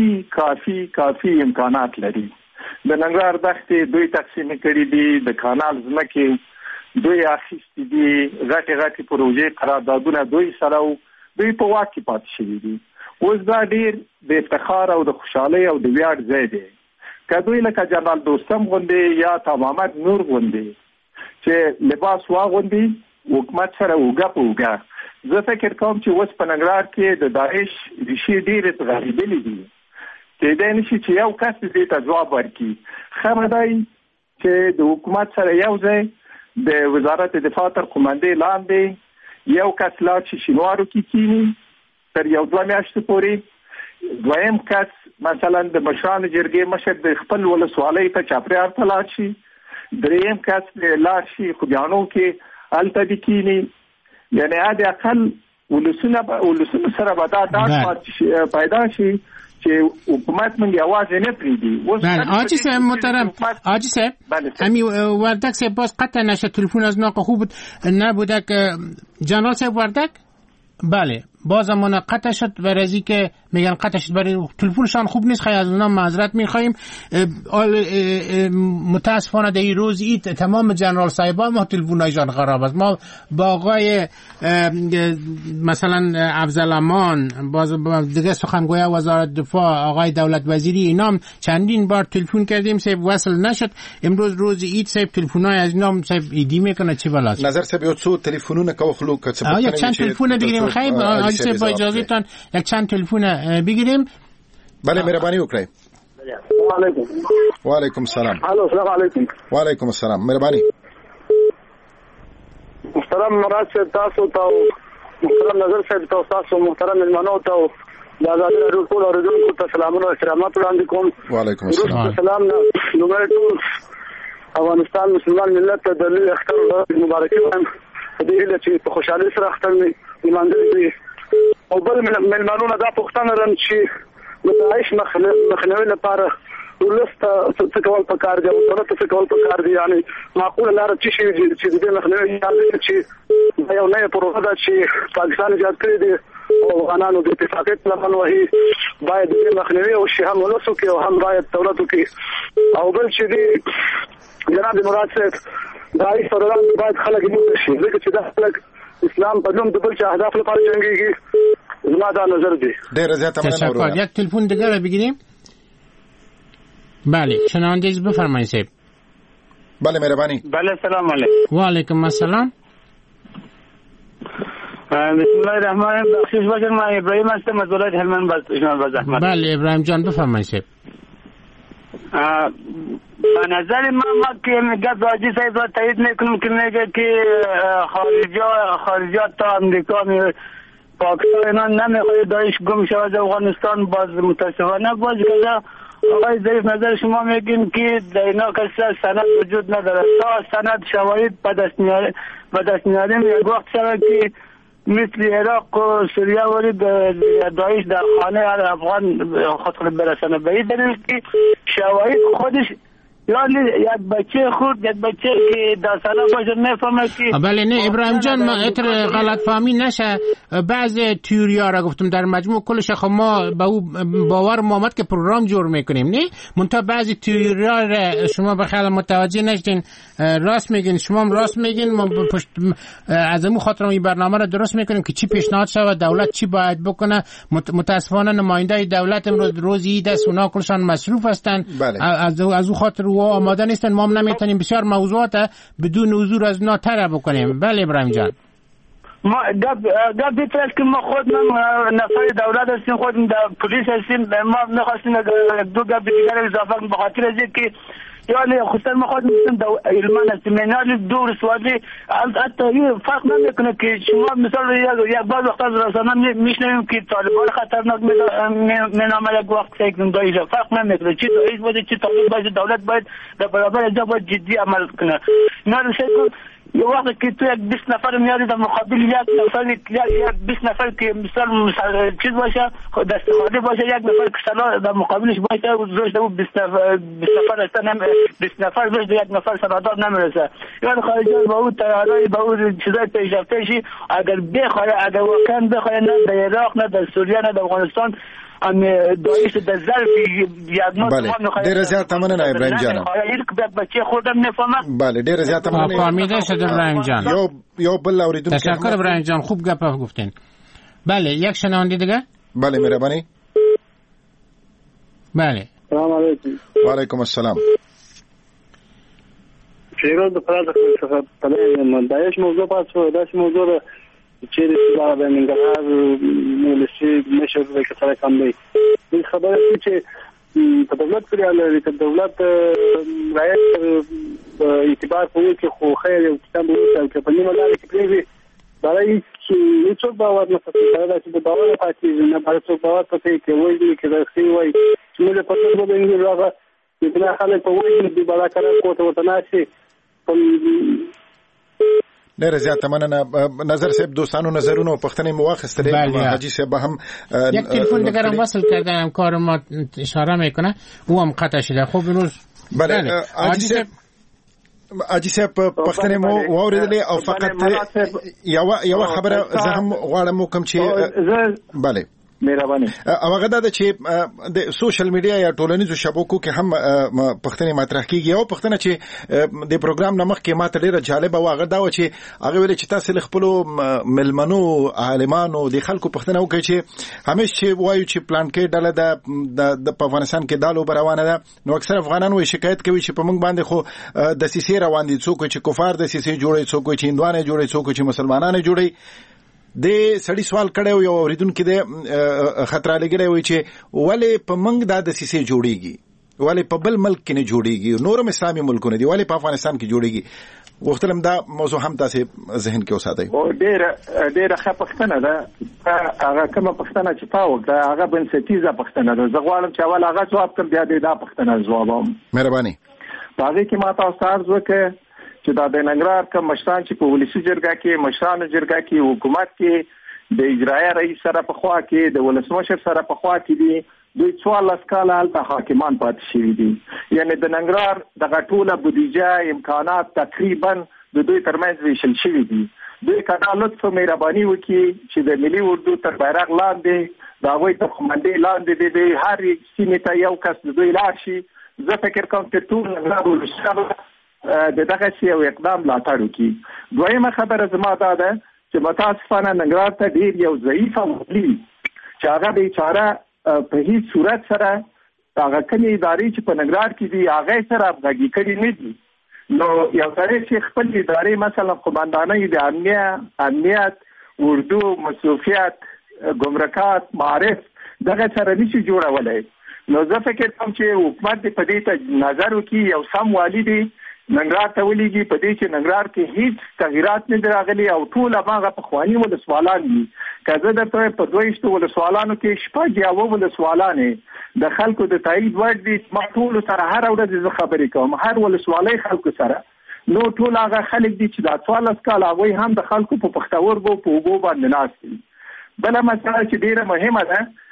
کافي امکانات لري. د ننګرهار دښتې دوی تقسیم کړي دي، د کانال ځمکې دوی اخیستې دي، غټې پروژې قراردادونه دوی سره دوی په واک کې پاتې شوي دي. اوس دا ډېر د افتخار او د خوشحالۍ او د ویاړ ځای دی. که دوی لکه جنرال دوستم غوندې یا تا محمد نور غوندې چې لباس واغوندي حکومت سره اوږه په اوږه، زه فکر کوم چې اوس په ننګرهار کې د داعش ریښې ډېرې غځېدلې دي. کېدای نه شي چې یو کس دې ته ځواب ورکړي. ښه به دی چې د حکومت سره یو ځای د وزارت دفاع تر قومندې لاندې یو کس لا چې شینوارو کې کینی تر یو 2 میاشتې پورې، دویم کس مثلا د مشرانو جرګې مشر د خپل ولسوالۍ ته چاپریار ته لاړ شي، دریم کس لاړ شي خوږیاڼو کې هلته دې کینی. یعنی حد اقل ولسونو سره به دا ډاډ پیدا شي چې حکومت من یوازې نه پریدي. حاجی صاحب محترم، حاجی صاحب امی وردک صاحب باز قطع نشه، تلفن از ناقه خوب نبوده که جنرال صاحب وردک بله بازمون قطع شد برای که میگن قطع شد برای تلفنشان خوب نیست، خیلی از اونا معذرت میخوایم. متاسفانه در این روز عید تمام جنرال صاحبان ما تلفنایشان خراب است. ما با آقای مثلا افضل امان، باز دیگه سخنگوی وزارت دفاع آقای دولت وزیری، اینام چندین بار تلفن کردیم سیب وصل نشد. امروز روز عید سیب تلفنای از اینام سیب ایدی میکنه چی بلاست. نظر سیب یوتسو تلفنونه که خلو کتسب کنیم. یک چند تلفن بگیریم خیلی آجی سیب با اجازهتان یک چند تلفن بگیریم. بله مهربانی وکړئ. وعلیکم السلام. الو السلام علیکم. وعلیکم السلام. مهربانی. محترم مراد صاحب تاسو ته، محترم نظر صاحب تاسو، محترم ملمنو ته د آزادۍ راډیو ټول اوریدونکو ته سلامونه او احترامات وړاندې کوم. وعلیکم السلام. سلام لومړی ټول افغانستان مسلمان ملت ته د لوی اختر مبارکي وایم. د دې هیله چې په خوشحالۍ سره اختر لمانځل شي. او بل ملمنونه دا پوښتنه لرم چې د داعش مخنیوي لپاره ولسته څه کول پکار دي او دولت څه کول پکار دي، یعنی معقوله لاره څه شي چې د مخنیوي چې یو نه پروژه ده چې پاکستان ایجاد کړی دی او افغانانو د اتفاقیت لمن وهي باید د مخنیوي او شي هم ولسو کې او هم باید دولتو کې. او بل چې دی جناب مراد صاحب داعش سره باید خلک موږ شي، ځکه چې دا خلک اسلام په نوم د بل څه اهداف لپاره جنګيږي. زما دا نظر دی. ډېر زیات مننه. یک تلفن دیگه رو بگیریم. بله شنوندگی بفرمایید صاحب. بله مهربانی. بله سلام علیکم. و علیکم السلام. بسم الله الرحمن الرحیم. بخشش باشید، من ابراهیم هستم از ولایت هلمند باز احمد. بله ابراهیم جان بفرمایید صاحب. به نظر من که میگه حاجی صاحب را تایید میکنم که میگه که خارجیات تا امریکا پاکستان اینا نمیخواد داعش گم شود افغانستان. باز متاسفانه باز که آقای ظریف نظر شما میگین که در اینا کسی سند وجود نداره. تا سند شواهد به دست میاریم یک وقت شود که مثل عراق و سوریه وارد داعش در خانه افغان خود برسانه. به این دلیل که شواهد خودش یعنی یک بچه خود یک بچه که در سنه باشه میفهمه که بله نه ابراهیم جان ما اتر غلط فهمی نشه. بعض تیوریا را گفتم در مجموع کلش خب ما به او باور محمد که پروگرام جور میکنیم نه منتها بعضی تیوریا را شما به خیال متوجه نشدین. راست میگین، شما هم راست میگین. ما از امو خاطر این برنامه را درست میکنیم که چی پیشنهاد شود، دولت چی باید بکنه. متاسفانه نماینده دولت امروز روزی دست اونا کلشان مصروف هستند. از او خاطر و آماده نیستن. ما هم نمیتونیم بسیار موضوعات بدون حضور از اونا طرح بکنیم. بله ابراهیم جان. ما گپ بیتر که ما خود نفر دولت هستیم، خود پلیس هستیم، ما نخواستیم دو گپ دیگر اضافه کنیم به خاطر از که یعنی خودم ما خود میگم علمان هستیم. یعنی دور سوالی حتی این فرق نمیکنه که شما مثلا یک بعض وقتا از رسانه میشنویم که طالبان خطرناک مینامه یک وقت سیکن داعش. فرق نمیکنه چی داعش باشه چی طالب باشه، دولت باید در برابر اینجا باید جدی عمل کنه. نه یه وقت که تو یک 20 نفر میاری در مقابل یک نفر یک 20 نفر که مثلا چیز باشه دست خالی باشه، یک نفر که سلا در مقابلش باشه روش دو 20 نفر هستن 20 نفر روش یک نفر سرادار نمیرسه. یعنی خارجی با اون تیارای با اون چیزای پیشرفته‌ای اگر بخواد اگر واقعا بخواد نه در عراق نه در سوریه نه در افغانستان داعش در ظرف یک ماه ډیر زیات مننه ابراهیم جان. بچه خودم نفهمم. بله ډیر زیات مننه. فهمیده شد ابراهیم جان. یو بل اوریدونکو. تشکر ابراهیم جان، خوب گپ گفتین. بله یک شنونده دیگه. بله مهربانی. بله سلام علیکم. و علیکم السلام. فیروز پرده څخه داعش موضوع پاتو داعش موضوع چې د ننګرهار مولسي مشر د کتره کم دی. این خبره چې په دولت کې راځي چې دولت رایت اعتبار کوي چې خو خیر او کتاب وایي چې په نیمه لاره کې پریږي برای هیڅ باور نه پاتې دا چې د باور پاتې نه برای څو باور پاتې کې وایي چې دا سی وایي چې موږ په دې باندې راغله چې دا خلک په وایي چې بلا کار کوته وتناسي. ډېر زیات مننه. نظر صاحب دوستانو نظرونو پښتنې مواخستلې حاجی صاحب هم یک تلفن دیگر هم وصل کردن کار ما اشاره میکنه او هم قطع شده. خب روز بله حاجی صاحب پښتنې مو واوریدلې او فقط یو خبره زه هم غواړم کوم چې بله مهرباني. او هغه د چې د سوشل میډیا یا ټولنیزو شبکو کې هم پښتنې مطرح کیږي او پښتنه چې د پروګرام نمخ کې ماته ډیره جالب او هغه دا و چې هغه ویل چې تاسو خپل ملمنو عالمانو د خلکو پښتنه وکړي چې همیشه وایو چې پلان کې ډله د افغانستان کې دالو روانه ده نو اکثر افغانان وایي شکایت کوي چې په موږ باندې خو د سیسې روان دي څوک چې کفار د سیسې جوړي څوک چې هندوانه جوړي څوک چې مسلمانانه جوړي د سړی سوال کړو یو اوریدونکو د خطر لګړی وي چې ولې په منګ د سیسې جوړیږي ولې په بل ملک کې نه جوړیږي نورم اسلامي ملکونه دي ولې په افغانستان کې جوړیږي وختلم دا موضوع هم تاسو ذهن کې وساتئ او ډېر ښه پښتنه ده هغه کومه پښتنه چې تا وکړه هغه بنسټیزه پښتنه ده زه غواړم چې اول هغه جواب کوم بیا دا پښتنه جواب هم مهرباني باغې کې ما تاسو عرض وکړ چې دا د ننګرهار کوم مشران چې په ولسی جرګه کې مشرانو جرګه کې حکومت کې د اجرایه رئیس سره په خوا کې د ولسمشر سره په خوا کې دي دوی 14 کاله هلته حاکمان پاتې شوي دي یعنی د ننګرهار دغه ټوله بودیجه امکانات تقریبا د دوی ترمنځ ویشل شوي دي دوی کدا لطف مهرباني وکړي چې د ملي اردو تر بیرغ لاندې د هغوی تر قومندې لاندې د هر سیمې ته یو کس د دوی لاړ شي زه فکر کوم چې ټول ننګرهار ولسمشر د دغه یو اقدام ملاتړ وکړي دویمه خبره زما دا ده چې متاسفانه ننګرهار ته ډیر یو ضعیف ولی چې هغه بیچاره په هیڅ صورت سره هغه کومې ادارې چې په ننګرهار کې دي هغه سره همغږي کړي نه دي نو یو ځای چې خپل ادارې مثلا قومندانۍ د امنیت اردو مصروفیت ګمرکات معارف دغه سره نشي جوړولای نو زه فکر کوم چې حکومت په دې ته نظر وکړي یو سم والی دی ننګرهار ته ولېږي په دې چې ننګرهار کې هیڅ تغیرات نه راغلي او ټول هغه پخواني ولسوالان دي که زه درته په 22 ولسوالانو کې شپږ یا اووه ولسوالانې د خلکو د تایید وړ دي ما ټول سره هر ورځ زه خبرې کوم هر ولسوالۍ خلکو سره نو ټول هغه خلک دي چې د 14 کال هغوی هم د خلکو په پښتورګو په اوبو باندې ناست دي بله مسله چې ډیره مهمه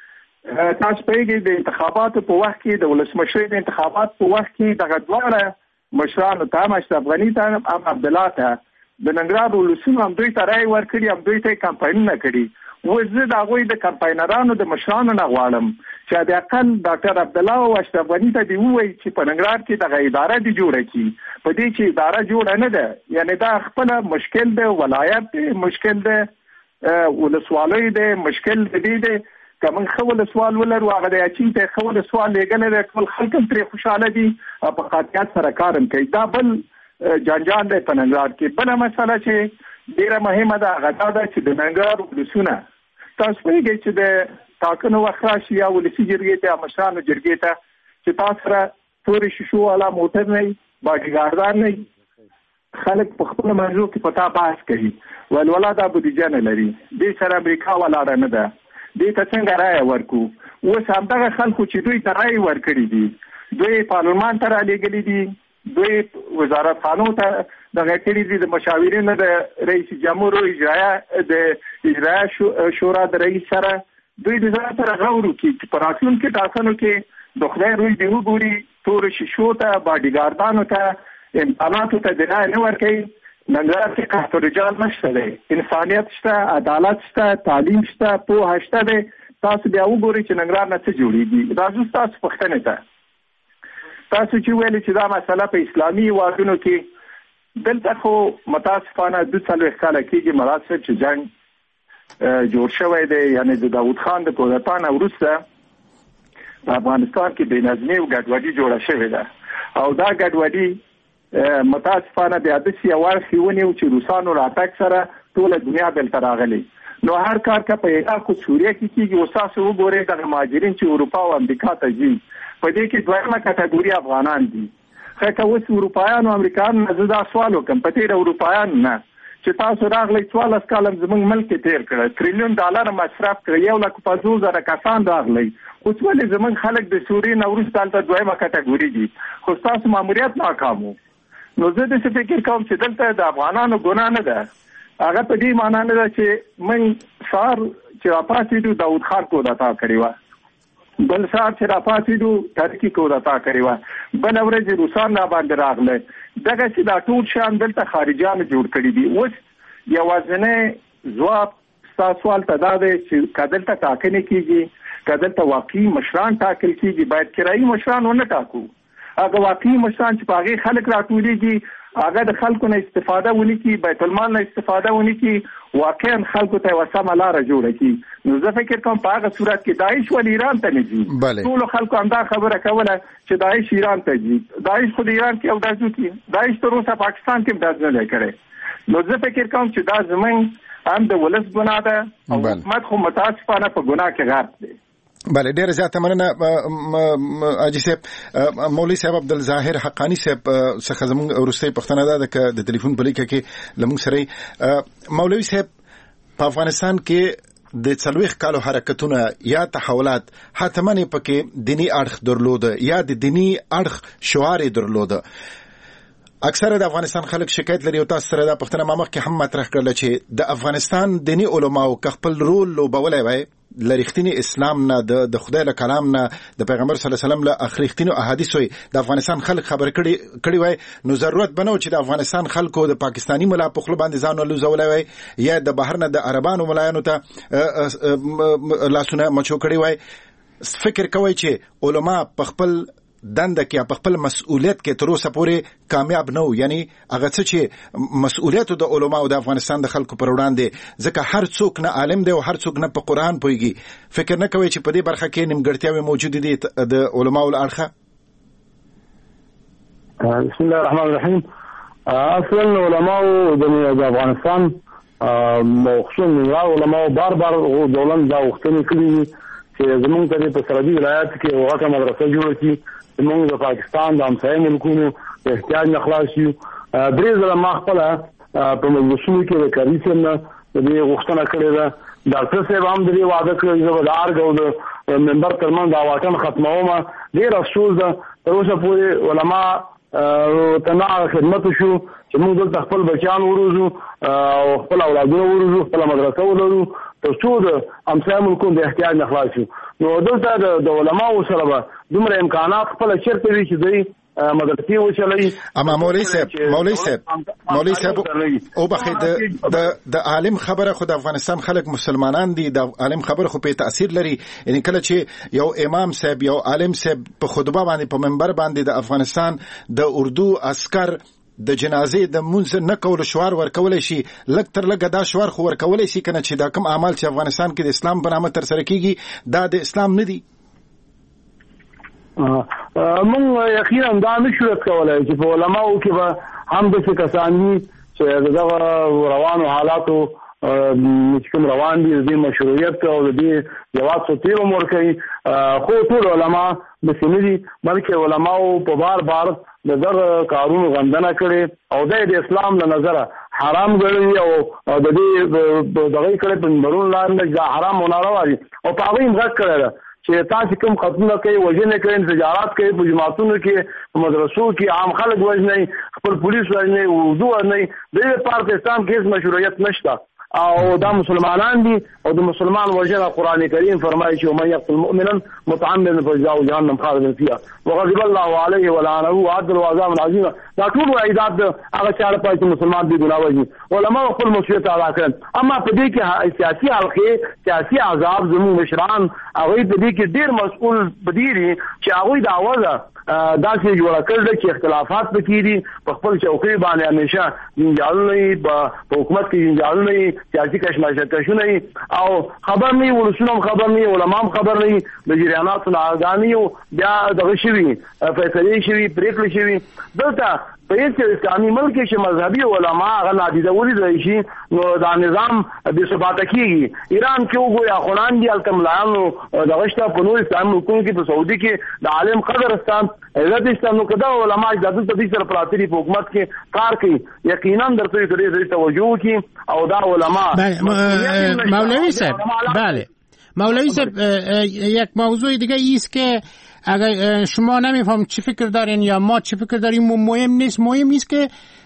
ده تاسو پوهیږئ د انتخاباتو په وخت کې د ولسمشر د انتخابات په وخت کې دغه دواړه مشرانو ته اشرف افغاني ته ام عبدالله ته د ننګرهار ولسمشر هم دوی ته رای ورکړي هم دوی ته کمپاینونه کړي و زه د هغوی د کمپاینرانو د مشرانو نه غواړم چې د اقل ډاکټر عبدالله او اشرف افغاني ته دی ووایي چې په ننګرهار کې دغه اداره دی جوړه کړي په دې چې اداره جوړه نه ده یعنی دا خپل مشکل دی ولایت دی مشکل دی ولسوالۍ دی مشکل دی کوم خول سوال ولر واغه د اچین ته خول سوال لګل د ټول خلک تر خوشاله دي په قاطعیت سره کارم کوي دا بل جنجال د پننګرهار کې بل مسله چې ډیره مهمه ده غدا ده چې د ننګرهار ولسونه تاسو پیږئ چې د تاکنو وخراشي یا ولسی جرګې ته مشرانو جرګې ته چې تاسو سره توري شیشو والا موټر نه باډیګاردان نه خلک په خپل موضوع کې پتا بحث کوي ولولا دا بودیجه نه لري د سره امریکا ولاړه نه ده دې ته څنګه رای ورکو اوس همدغه خلکو چې دوی ته رای ورکړي دي دوی پارلمان ته رالېږلي دي دوی وزارت خانو ته دغه کړي دي د مشاورینو د رئیس جمهور او اجرایه شورا د رئیس سره دوی د ځان سره غوړو کې په راتلونکي ټاکنو کې د خدای روی دی وګوري تور شیشو ته باډیګاردانو ته امکاناتو ته د رای نه ورکوي ننګرهار کې قحط رجال نشته دی انسانیت شته عدالت شته تعلیم شته پوهه شته دی تاسو بیا وګورئ چې ننګرهار نه څه جوړیږي راځو تاسو پوښتنې ته تاسو چې ویلې چې دا مسله په اسلامي هیوادونو کې دلته خو متاسفانه 42 کاله کېږي مراد چې جنګ جوړ شوی دی یعنی د داود خان د کودتا نه وروسته په افغانستان کې بېنظمي او ګډوډي جوړه شوې ده او دا ګډوډي متاسفانه بیا د سیاوړ ونیو چې روسانو راتګ سره ټول دنیا دلته راغلي نو هر کار کا په عراق او سوریه کې کېږي او تاسو وګورئ د مهاجرین چې اروپا او امریکا ته ځي په دې کې دویمه کټګوري افغانان دي خو اوس اروپایان او امریکایان نه زدا سوال وکم په تیر اروپایان نه چې تاسو راغلي 14 کال زموږ ملک تیر کړ تریلیون ډالر مصرف کړ 1,50,000 کسان راغلي خو څولې زموږ خلک د سوري نورس دلته دویمه کټګوري دي خو تاسو ماموریت ناکامو نو زه د څه فکر کوم چې دلته د افغانانو ګناه نه ده هغه په دې معنی نه ده چې من سار چې راپاتېدو داود خان کودتا کړې وه بل سار چې راپاتېدو ترکي کودتا کړې وه بله ورځ روسان را باندې راغله دغه چې دا ټول شیان دلته خارجیانو جوړ کړي دي اوس یوازینی ځواب سوال ته دا دی چې کدلته ټاکنې کیږي کدلته واقعي مشران ټاکل کیږي باید کرایي مشران ونه ټاکو هغه واقعي مشران چې په هغه خلک راټولېږي هغه د خلکو نه استفاده ونی کی بیت المال نه استفاده ونی کی واقعا خلکو ته وسمه لار جوړه کی نو زه فکر کوم په هغه صورت کې داعش ول ایران ته نه ځي ټول خلکو همدا خبره کوله چې داعش ایران ته ځي داعش خو ایران کې او داسو کې داعش تر اوسه پاکستان کې داسې نه کړي نو زه فکر کوم چې دا زمونږ هم د ولس ګناه ده او حکومت خو متاسفانه په ګناه کې غرق دی بله ډیره زیاته مننه اجي صاحب مولوي صاحب عبدالظاهر حقانی صاحب څخه زموږ ورسته پښتنه ده د ټلیفون په لیکه کې لمون سره مولوي صاحب په افغانستان کې د څلويخ کالو حرکتونه یا تحولات حتماً پکې دینی اړخ درلود یا د دینی اړخ شعار درلود اکثره د افغانستان خلک شکایت لري او تاسو سره د پښتنه مامخ کې هم مطرح کړل چې د افغانستان دینی علماو خپل رول لوبولای وای لریختینی اسلام نه د خدای له کلام نه د پیغمبر صلی الله علیه وسلم له اخریختینو احادیث وي د افغانستان خلک خبر کړي وای نو ضرورت بنو چې د افغانستان خلکو د پاکستانی ملا په خپل باندې ځان لوزولای وای یا د بهر نه د عربانو ملایانو ته لاسونه مچو کړي وای فکر کوي چې علما په خپل دنده کې په خپل مسؤلیت کې تر اوسه پورې کامیاب نه و یعنی هغه څه چې مسؤلیت د علماء د افغانستان د خلکو پر وړاندې ځکه هر څوک نه عالم دی او هر څوک نه په قرآن پوهیږي فکر نه کوي چې په دې برخه کې نیمګړتیاوې موجود دي د علماء الاړخه بسم الله الرحمن الرحیم اصلا علماء د افغانستان خصوصا علماء بار دولن دا وختونه کړی چې زمونږ ته په سرحدي ولایت کې وغه مدرسه جوړه کی زمونږ د پاکستان د همسایه ملکونو د احتیاج نه خلاص یو درې ځله ما خپل په مجلسونو کې د کاریسن د دې غوښتنه کړې ده ډاکټر صاحب هم د دې وعده کړی چې د ارګو د منبر ترمن د واټن ختمومه ډېر افسوس ده تر اوسه پورې علما تناع خدمت شو چې موږ دلته خپل بچیان وروزو او خپل اولادونه وروزو خپل مدرسه ولرو تر څو د همسایه ملکونو د احتیاج نه خلاص شو نو دلته د علماو سره به دومره امکانات خپل چیرته وي چې دوی مدرسې وچلوي اما مولوي صاحب او بخې د عالم خبره خو د افغانستان خلک مسلمانان دي د عالم خبره خو په تاثیر لري یعنی کله چې یو امام صاحب یو عالم صاحب په خطبه باندې په منبر باندې د افغانستان د اردو عسكر د جنازې د منځ نه کول شوار ورکول شي لک تر لګه دا شوار خو ورکول شي کنه چې دا کوم اعمال چې افغانستان کې د اسلام په نامه تر سره کیږي دا د اسلام نه دي مونږ یقینا دا نشو کولای چې په علماو کې به هم د کسانی چې دغه روانو حالاتو چې کوم روان دي د مشروعیت او د جواز ستیر امور کوي خو ټول علما د سیمې بلکې علماو په بار د دغه کارونو غندنه کړي او د اسلام له نظره حرام ګڼي او د دې دغه کړي په مرون لاندې دا حرام او ناروا دي او په هغه موږ کړل چې تاسو کوم خطونه کوي وجنه کوي تجارت کوي په جماعتونو کې په مدرسو کې عام خلک وجنه خپل پولیس وجنه اردو نه د دې پاکستان کې مشروعیت نشته او دا مسلمانان دي او د مسلمان وجنه قران کریم فرمایي چې ومن يقتل مؤمنا متعمدا فجزاؤه جهنم خالدا فيها وغضب الله عليه ولعنه وعد له عذاب عظيم دا ټول عیدات هغه چاله پای چې مسلمان دي ګناه وجي علماء خپل مسؤلیت ادا کړي اما په دې کې سیاسي حلقه سیاسي عذاب زموږ مشران هغه په دې کې ډیر مسؤل بديري چې هغه د اواز دا چې جوړ کړل چې اختلافات پکې دي په خپل چوکۍ باندې همیشه جنجالونه په حکومت کې جنجالونه سیاسي کشمکشونه او خبر نه ولسونو خبر نه علماء خبر نه د جریانات ناګانی او بیا دغه شوی فیصله شوی پریکړه شوی دلته په هیڅ اسلامي ملک کې مذهبي علما غ نادیده ولیدل شي نو دا نظام به ثبات کیږي ایران کې وګورئ اخوان دي التملانو دغه شته په نور اسلامي ملکونو کې په سعودي کې د عالم قدرستان عزت اسلام نو کدا علما د دې سره پراتري په حکومت کې کار کوي یقینا درته دې توجه کی او دا علما مولوی صاحب بله مولوی صاحب یک موضوع دیگه ایست که اگر شما نمیفهم چی فکر دارین یا ما چی فکر داریم مهم نیست که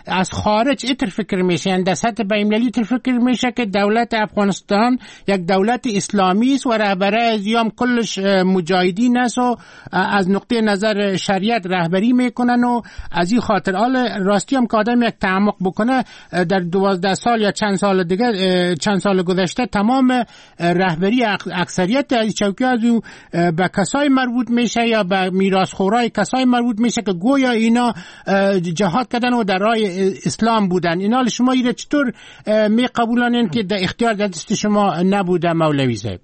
از خارج اینطور فکر میشه، در سطح بین‌المللی اینطور فکر میشه که دولت افغانستان یک دولت اسلامی است و رهبر ازیام کلش مجاهدین است و از نقطه نظر شریعت رهبری میکنن و از این خاطر راستی هم که آدم یک تعمق بکنه در 12 سال یا چند سال گذشته تمام رهبری اکثریت از چوکی از به کسای مربوط میشه یا به میراثخورای کسای مربوط میشه که گویا اینا جهاد کردن و در راه اسلام بودن. اینا شما ایره چطور می قبولانین که در اختیار دست شما نبوده مولوی صاحب؟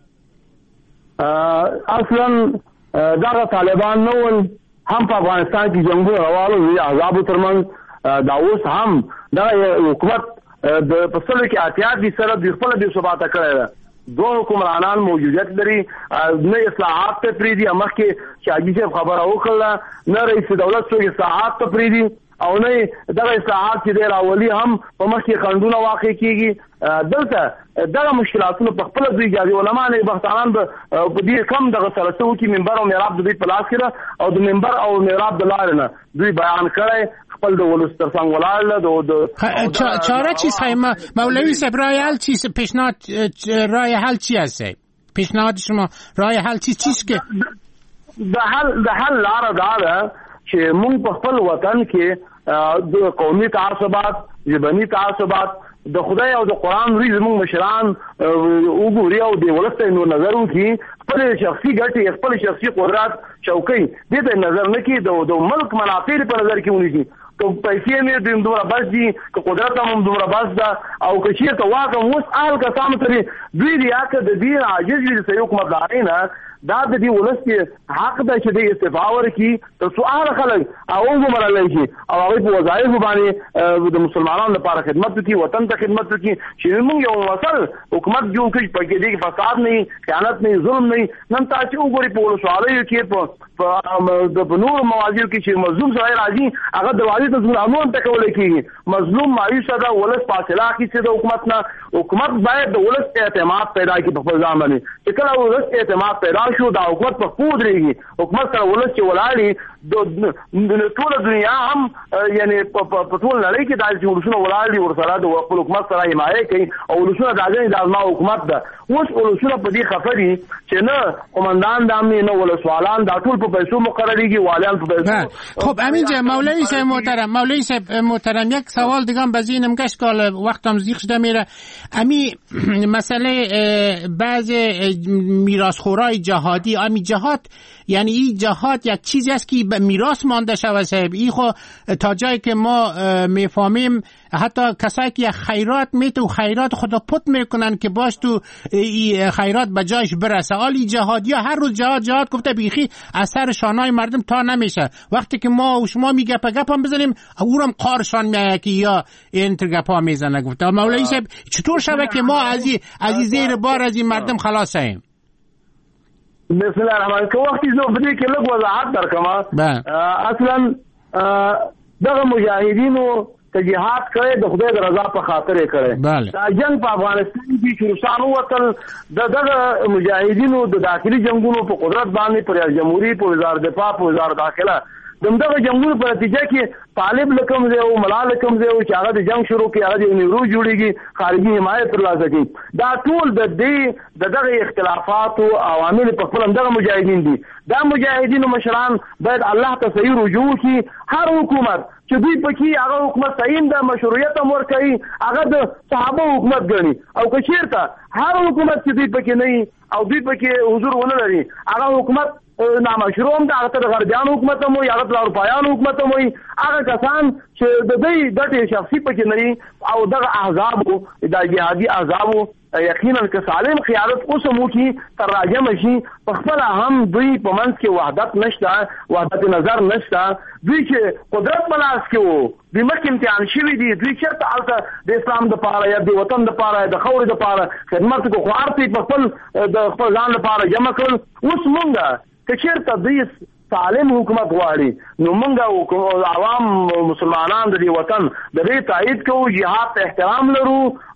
اصلا دغه طالبان نو هم په افغانستان کې جنگونه روانو دي، عذاب ترمن دا اوس هم دا حکومت د پسلو کې احتیاط دي سره د خپل د ثبات کړی ده. دوه حکمرانان موجودیت لري، نه اصلاحات ته پریدي، مخکې شاجي صاحب خبره وکړه، نه رئیس دولت څو اصلاحات ته پریدي او نه دغه اصلاحات چې د راولي هم په مخکې خندونه واقع کیږي. دلته دغه مشکلاتونه په خپل دوی جاري علما نه بختانان په دې کم دغه سلسله کې منبر او محراب د دوی په لاس کې او د منبر او محراب د لارې نه دوی بیان کړي خپل د ولس ترڅنګ ولاړ د چاره چی خیمه مولوی صاحب راه حل چی پیشنهاد راه حل چی است؟ پیشنهاد شما راه حل چیست که د حل لار ده چې موږ په خپل وطن کې د قومي تعصبات، ژبني تعصبات د خدای او د قران ری زموږ مشران وګوري او د ولست نو نظر وکړي، خپل شخصي ګټې خپل شخصي قدرت چوکۍ دې ته نظر نه کړي، د ملک منافع په نظر کې ونیسي. که پیسې مې دومره بس دي، که قدرت هم دومره بس ده او که چېرته واک هم اوس هغه کسانو ته دوی دي یا که د دې عاجز وي د صحیح حکومتدارۍ نه، دا د دې ولس کې حق ده چې د استعفا ورکړي تر څو هغه خلک وګمارلی شي او هغوی په وظایفو باندې د مسلمانانو لپاره خدمت وکړي، وطن ته خدمت وکړي، چې موږ یو مسل حکومت جوړ کړي په کې دې فساد نه وي، خیانت نه وي، ظلم نه وي. نن تاسو وګورئ په ولسوالیو کې په نورو موازیو کې چې مظلوم سړی راځي هغه دروازې ته ظلمونه ټکولی کېږي، مظلوم مایوسه ده، ولس فاصله اخیستې ده حکومت نه. حکومت باید د ولس اعتماد پیدا کړي په خپل ځان باندې، چې کله ولس اعتماد پیدا شو دا حکومت په خپل درېږي. حکومت سره ولس چې ولاړي د ټول دنیا هم یعنی په ټول نړۍ کې دا چې ولسونه ولاړ دي ورسره د خپل حکومت سره حمایت کوي او ولسونه دا ځای د ازما حکومت ده. اوس ولسونه په دې خفه دي چې نه قومندان د امنیت نه ولسوالان دا ټول په پیسو مقرریږي، والیان په پیسو. خب همینجا مولوی صاحب محترم یک سوال دیگه هم به ذهنم گشت که وقتم زیغ شده میره. امی مسئله بعض میراثخورای جهادی، امی جهاد یعنی این جهاد یک چیزی است که به میراث مانده شده صاحب. این خو تا جایی که ما میفهمیم حتی کسایی که خیرات میته و خیرات خدا پت میکنن که باش تو خیرات به جایش برسه. حالی جهادی ها هر روز جهاد گفته بیخی اثر شانای مردم تا نمیشه. وقتی که ما و شما میگه گپ هم بزنیم اورم قارشان میایه که یا این تر گپ ها میزنه. گفته مولوی صاحب چطور شده که ما از زیر بار از این مردم خلاص ایم؟ بسم الله الرحمن الرحیم. وقتی زه په دې کې لږ وضاحت درکم. اصلا دغه مجاهدینو ته جهاد کړی د خدای د رضا په خاطر یې کړی. دا جنگ په افغانستان کې چې روسانو وکړ دغه مجاهدینو د داخلي جنگونو په قدرت باندې پر جمهوریت، په وزارت دفاع، په وزارت داخله دغه جنگونو په نتیجه کې طالب لکم دی او ملا لکم دی چې هغه د جنگ شروع کړي، هغه د نیورو جوړیږي، خارجي حمایت ترلاسه کوي. دا ټول دغه اختلافات او عوامل په خپل دغه مجاهدین دي. دا مجاهدینو مشران باید الله ته صحیح رجوع کړي. هر حکومت چې دوی پکې هغه حکومت صحیح د مشروعیت امر کوي هغه د صحابه حکومت ګڼي، او که چیرته هر حکومت چې دوی پکې نه او دوی پکې حضور ونه لري هغه حکومت نامشروع هم ده، هغه ته د غربیانو حکومت هم وي، هغه ته د اروپایانو حکومت هم وي. هغه کسان چې د دوی ګټې شخصي پکې نه وي او دغه احزابو د جهادي احزابو یقینا که سالم قیادت اوس هم وکړي تر راجم شي په خپله هم دوی په منځ کې وحدت نشته، وحدت نظر نشته. دوی چې قدرت په لاس کې وو دوی مخکې امتحان شوي دي، دوی چېرته هلته د اسلام دپاره یا د وطن دپاره د خاورې دپاره خدمت وکړو، خو هر څه یې په خپل ځان لپاره جمع کړل. اوس مونږ که چېرته دوی سالم حکومت غواړي نو موږ عوام مسلمانان د دې وطن د دې تایید کوو، جهاد ته احترام لرو،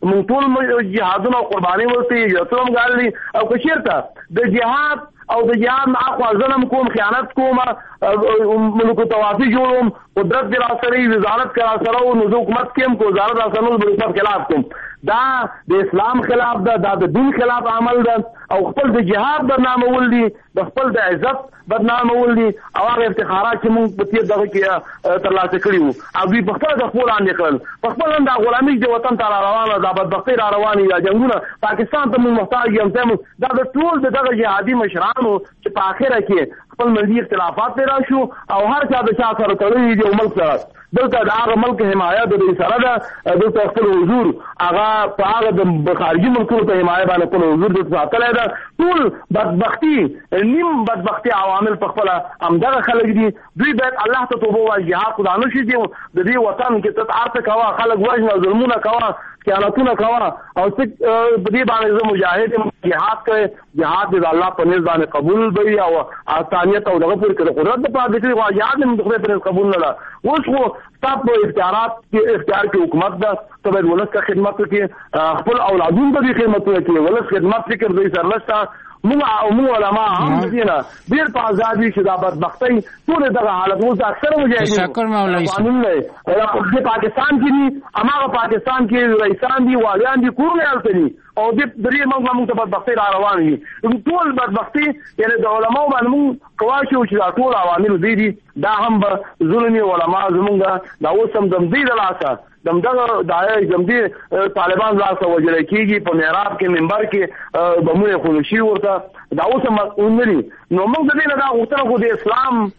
موږ ټول جهادونه او قرباني ورته یو څه هم غالي او کشرته د جهاد او د جهاد نه اخوا ظلم کوم خیانت کوم ملک توافی جوړوم قدرت دی را سره وزارت کرا سره او نو حکومت کېم کو وزارت اصلو د خلاف کوم دا د اسلام خلاف ده دا د دین خلاف عمل ده او خپل د جهاد بدنامه ول دي د خپل د عزت بدنامه ول دي او هغه افتخارات چې موږ په تیر دغه کې ترلاسه کړی وو او دوی په خپل د خپل باندې کړل په خپل د غلامي د وطن ته روانه دا بدبختي را روانه یا جنگونه پاکستان ته موږ محتاج یم دا د ټول دغه جهادي مشرانو چې په اخره کې خپل منځي اختلافات پیدا شو او هر چا د چا سره تړلي دي ملک سره دلته د هغه ملک حمایت د سره ده دلته خپل حضور هغه په هغه د خارجي ملکونو ته حمایت باندې خپل حضور د ساتلای ده ټول بدبختی نیم بدبختی عوامل په خپل همدغه خلک دي دوی باید الله ته توبه وایي جهاد خدا نه شي دی د دې وطن کې تطهارت کوا خلک وژنه ظلمونه کوا خیانتونه کوا او په دې باندې زه مجاهد جهاد کوي جهاد د الله په نزد باندې قبول وي او آسانیت او دغه پورې کړه قدرت په دې کې واجب نه د خپل قبول نه ده اوس خو تاسو اختیار کې حکومت ده ته د ولس خدمت کې خپل اولادونو ته خدمت کوي ولس خدمت فکر دې سره نشته موږ علماء هم دینه ډیر په ازادي چې دا بدبختي ټول دغه حالت اوس اکثر مجاهدین تشکر مولوی صاحب په پاکستان کې دي اماغه پاکستان کې رئیسان دي والیان دي کورونه الته دي او د درې موږ ته بدبختي را روان دي ټول بدبختي یعنی د علماء باندې کواشي چې دا ټول عوامل دي دا هم ظلمي علماء زمونږ دا اوس هم د دې لاسه دغه دای زمدي طالبان لاسه وجل کیږي په محراب کې منبر کې بمونه خلشي ورته دا اوس مسؤل لري نو موږ د دې نه دا غوښتنه کوو د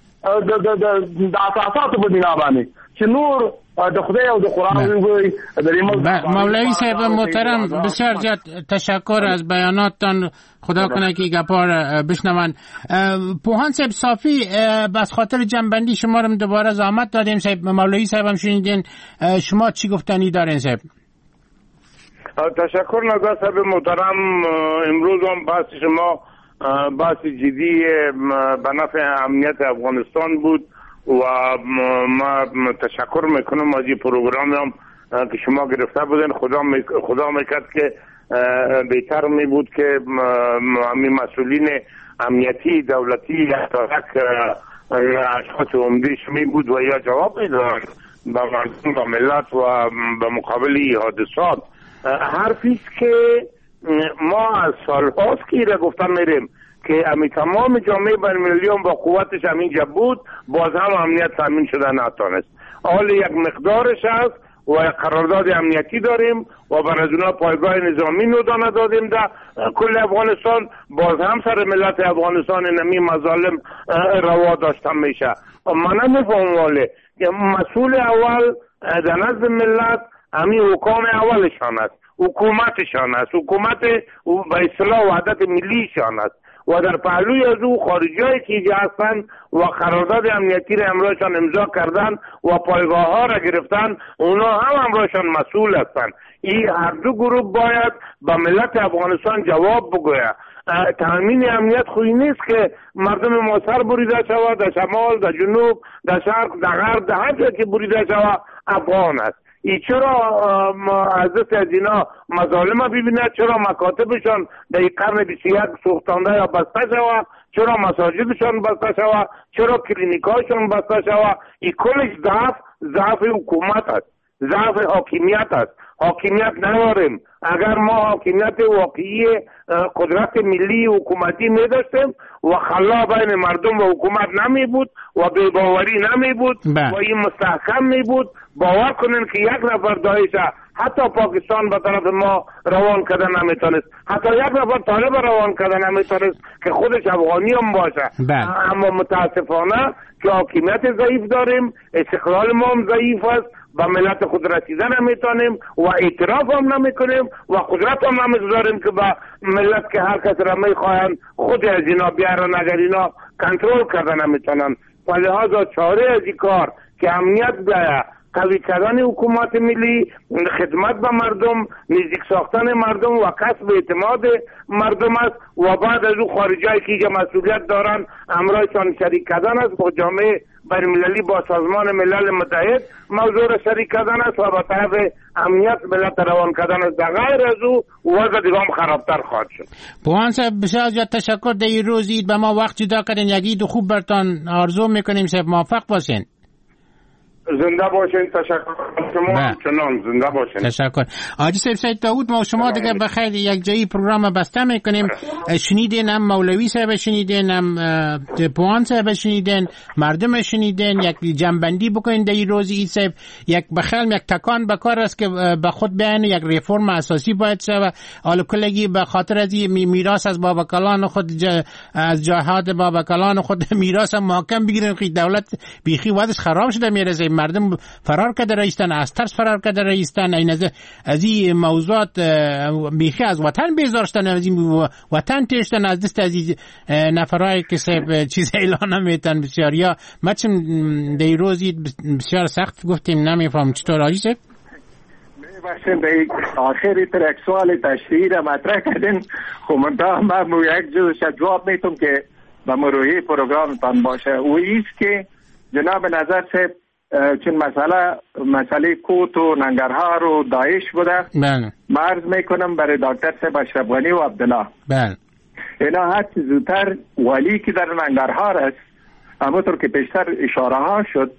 اسلام د اساساتو په بنا باندې چې نور د خدای او د قرآن وی د مولوی صاحب محترم بسیار زیاد تشکر از بیاناتتان خدا کنه که گپار بشنون پوهان صاحب صافی بس خاطر جنبندی شما رو دوباره زحمت دادیم صاحب مولوی صاحب هم شنیدین شما چی گفتنی دارین صاحب تشکر نظر صاحب محترم امروز هم بحث شما بحث جدی به نفع امنیت افغانستان بود و ما تشکر میکنم از این پروگرامی هم که شما گرفته بودین خدا میکرد که بهتر می بود که همین مسئولین امنیتی دولتی یا اشخاص عمدهش می بود و یا جواب میداد به مردم و ملت و به مقابل این حادثات حرفیست که ما از سال هاست که را گفتن میریم که امی تمام جامعه بین‌المللی با قوتش همینجا بود باز هم امنیت تامین شده نتونست حال یک مقدارش هست و قرارداد امنیتی داریم و برای پایگاه نظامی نودانه دادیم در کل افغانستان باز هم سر ملت افغانستان نمی مظالم روا داشتن میشه من نمیفهم واله که مسئول اول در نزد ملت همین حکام اولشان است حکومتشان است حکومت به اصطلاح وحدت ملیشان است و در پهلوی از او خارجی‌هایی که اینجا هستند و قرارداد امنیتی را امروزشان امضا کردن و پایگاه ها را گرفتن اونا هم امروزشان مسئول هستند این هر دو گروه باید به ملت افغانستان جواب بگوید تامین امنیت خوی نیست که مردم ما سر بریده شود در شمال در جنوب در شرق در غرب در هر جا که بریده شود افغان است ای چرا از دست از اینا مظالم ببیند چرا مکاتبشان در این قرن 21 سوختانده یا بسته شود چرا مساجدشان بسته شود چرا کلینیکاشان بسته شود این کلش ضعف حکومت است ضعف حاکمیت است حاکمیت نداریم اگر ما حاکمیت واقعی قدرت ملی حکومتی می داشتیم و خلا بین مردم و حکومت نمی بود و بی‌باوری نمی بود و این مستحکم می بود باور کنین که یک نفر داعش حتی پاکستان به طرف ما روان کردن نمیتونست حتی یک نفر طالب روان کردن نمیتونست که خودش افغانی هم باشه اما متاسفانه که حاکمیت ضعیف داریم استقلال ما هم ضعیف است با ملت خود رسیدن نمیتونیم و اعتراف هم نمیکنیم و قدرت هم نمیذاریم که با ملت که هر کس را میخواهند خود از اینا بیارن اگر اینا کنترل کردن نمیتونن و لحاظا چاره از این کار که امنیت بیاید قوی کردن حکومت ملی خدمت به مردم نزدیک ساختن مردم و کسب اعتماد مردم است و بعد از او خارجی که مسئولیت دارن امرایشان شریک کردن است با جامعه بین‌المللی با سازمان ملل متحد موضوع را شریک کردن است و به طرف امنیت ملت روان کردن است. در غیر از او وضع دیگه هم خرابتر خواهد شد. پوان صاحب بسیار زیاد تشکر. در این روز عید به ما وقت جدا کردین. یک عید خوب برتان آرزو میکنیم. صاحب موفق باشین. زنده باشین. تشکر شما. چنان زنده باشین. تشکر. حاجی صاحب سید داوود، ما شما دیگه بخیر یک جایی پروگرام بسته میکنیم. شنیدین هم مولوی صاحب شنیدین، هم پوان صاحب شنیدین، مردم شنیدین. یک جنبندی بکنین در این روز عید صاحب. یک بخیل یک تکان بکار است که به خود بیان یک ریفرم اساسی باید شه. حالا کلگی به خاطر از میراث از باباکلان خود از جهاد باباکلان خود میراث محکم بگیرن که دولت بیخی وضعش خراب شده میرسه. مردم فرار کرده رئیستان، از ترس فرار کرده رئیستان. این از این موضوعات بیخی از وطن بیزارشتن، از این وطن تیشتن از دست از این نفرهای که صاحب چیز اعلان میتن بسیار. یا مچم دی روزی بسیار سخت گفتیم نمیفهم چطور آجی صاحب؟ باشین به آخری تر یک سوال تشریحی را مطرح کردین. خب من یک جزش جواب میتونم که به مروحی پروگرامتان باشه. و ایست که جناب نظر صاحب چون مسئله کوت و ننگرهار و داعش بوده. بله. مرز میکنم برای دکتر صاحب اشرف غنی و عبدالله. بله. اینا هر چی زودتر والی که در ننگرهار است، همونطور که پیشتر اشاره ها شد،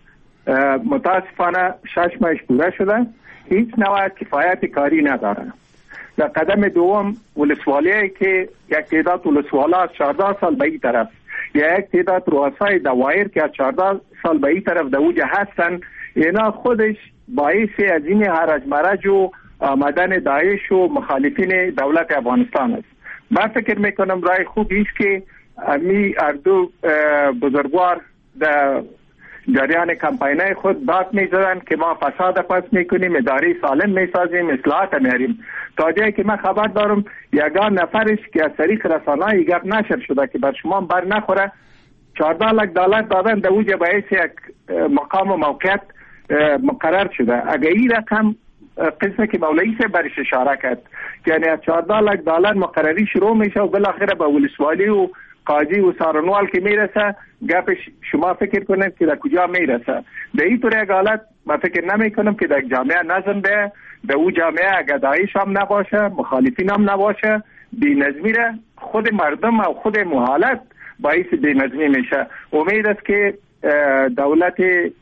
متاسفانه 6 ماه پوره شده، هیچ نوع کفایت کاری نداره. در قدم دوم ولسوالی که یک تعداد ولسوالا از 14 سال به این طرف یا یک تعداد رؤسای دوایر که از 14 سال به این طرف در اوج هستن، اینا خودش باعث از این هرج مرج و آمدن داعش و مخالفین دولت افغانستان است. من فکر میکنم رای خوب است که امی اردو بزرگوار در جریان کمپاینای خود داد میزدن که ما فساد پس میکنیم، اداره سالم میسازیم، اصلاحات میاریم. تا جایی که من خبر دارم یگان نفرش که از طریق رسانه‌ای گپ نشر شده که بر شما بر نخوره، $14,000,000 دادن در اوج باعث یک مقام و موقعیت مقرر شده. اگر این رقم قسمه که مولوی صاحب برش اشاره کرد که یعنی از $14,000,000 مقرری شروع میشه و بالاخره به ولسوالی و قاضی و سارنوال که میرسه، گپش شما فکر کنید که در کجا میرسه. در این طور یک حالت من فکر نمی کنم که در جامعه نظم به در او جامعه اگر داعش هم نباشه، مخالفین هم نباشه، بی‌نظمی را خود مردم و خود محالت باعث بی‌نظمی میشه. امید است که دولت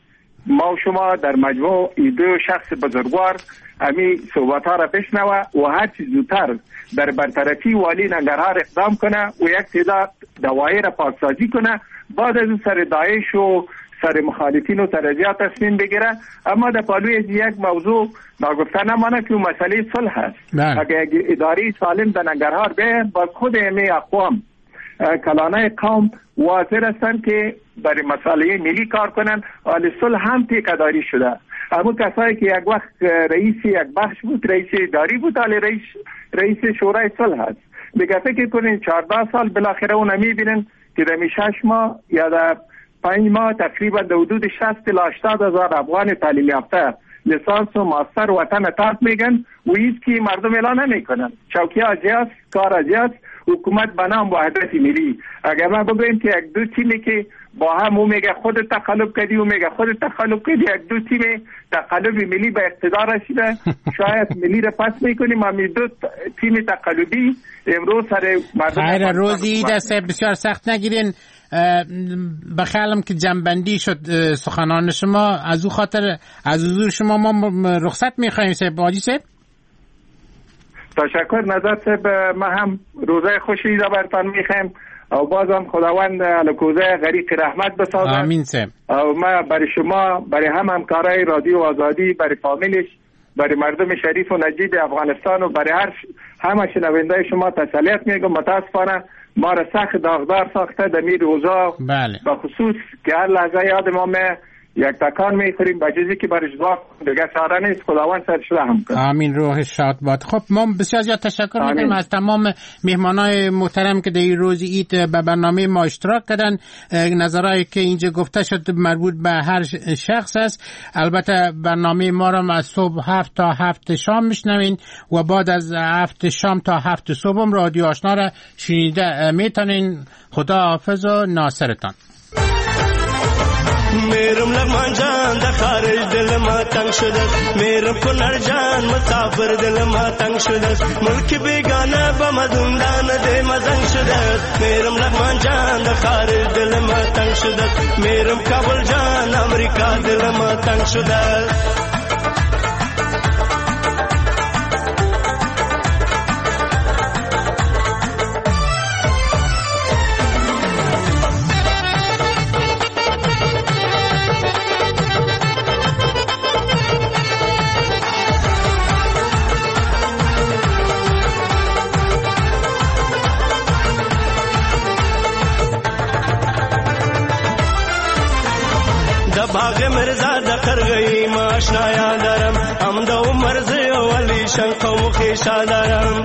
ما و شما در مجموع دو شخص بزرگوار امی صحبت ها را بشنوه و هر چیز زودتر در برطرفی والی ننگرهار اقدام کنه و یک تعداد دوایر را پاکسازی کنه. بعد از سر داعش و سر مخالفین و ترجیحات تصمیم بگیره. اما در پالوی یک موضوع ناگفته نمانه که مسئله صلح است. اگر اداره سالم در ننگرهار به با خود امی اقوام کلانه قوم واضح هستند که برای مسئله ملی کار کنن. حال صلح هم پیکداری شده. اما کسایی که یک وقت رئیس یک بخش بود، رئیس اداری بود، حال رئیس شورای صلح هست. دیگه فکر کنین 14 سال بالاخره اون میبینن که در 6 ماه یا در 5 ماه تقریبا در حدود 60 تا 80 هزار افغان تعلیم یافته لیسانس و ماستر وطن ترک میگن و ایست که مردم اعلان نمیکنن. چوکی آجیاست، کار آجیاست، حکومت به نام وحدت ملی. اگر ما بگویم که یک دو تیمی که با هم او میگه خود تقلب کردی و میگه خود تقلب کردی، یک دو تیم تقلب ملی به اقتدار رسیده، شاید ملی را پس میکنیم. امی دو تیم تقلبی امروز سر مردم خیر روزی دست بسیار سخت نگیرین. بخیالم که جنبندی شد سخنان شما. از او خاطر از حضور شما ما رخصت میخواییم صاحب حاجی صاحب. تشکر نظر صاحب. ما هم روزه خوشی را برتان میخوایم و بازم خداوند لکوزه غریق رحمت بسازد. آمین صاحب. و ما برای شما، برای همکارای رادیو آزادی، برای فامیلش، برای مردم شریف و نجیب افغانستان و برای همه شنونده شما تسلیت میگم. متاسفانه ما را سخت داغدار ساخته در می روزا. بله. به خصوص که هر لحظه یاد ما یک تکان میخوریم به جزی که برش دعا دیگه ساره نیست. خداوند سرش رحم کنه. آمین. روح شاد باد. خب ما بسیار زیاد تشکر میکنیم از تمام مهمانای محترم که در این روز عید به برنامه ما اشتراک کردن. نظرهایی که اینجا گفته شد مربوط به هر شخص است. البته برنامه ما را از صبح 7 تا 7 شام میشنوین و بعد از 7 شام تا 7 صبح هم رادیو آشنا را شنیده میتونین. خدا حافظ و ناصرتان. میرم لغمان جان د خارج دل ما تنگ شده میرم کنر جان مسافر دل ما تنگ شده ملک بیگانه با مزندان ده مزنگ شده میرم لغمان جان د خارج دل ما تنگ شده میرم کابل جان امریکا دل ما تنگ شده باغ مرزا د قرغی ما آشنا یادرم هم د عمر زی ولی شنقو خیشا دارم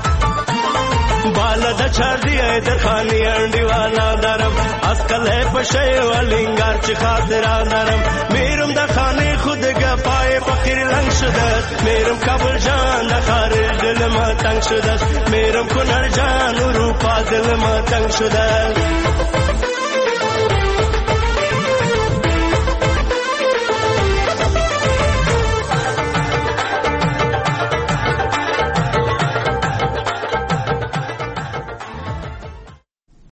بالا د چاردی در خانی انډی والا دارم اسکل پشی ولینګار چې خاطر دارم میرم د خانی خود گپای فقیر لنگ شده میرم کابل جان د خارج دل ما تنگ شده میرم کنر جان اروپا دل ما تنگ شده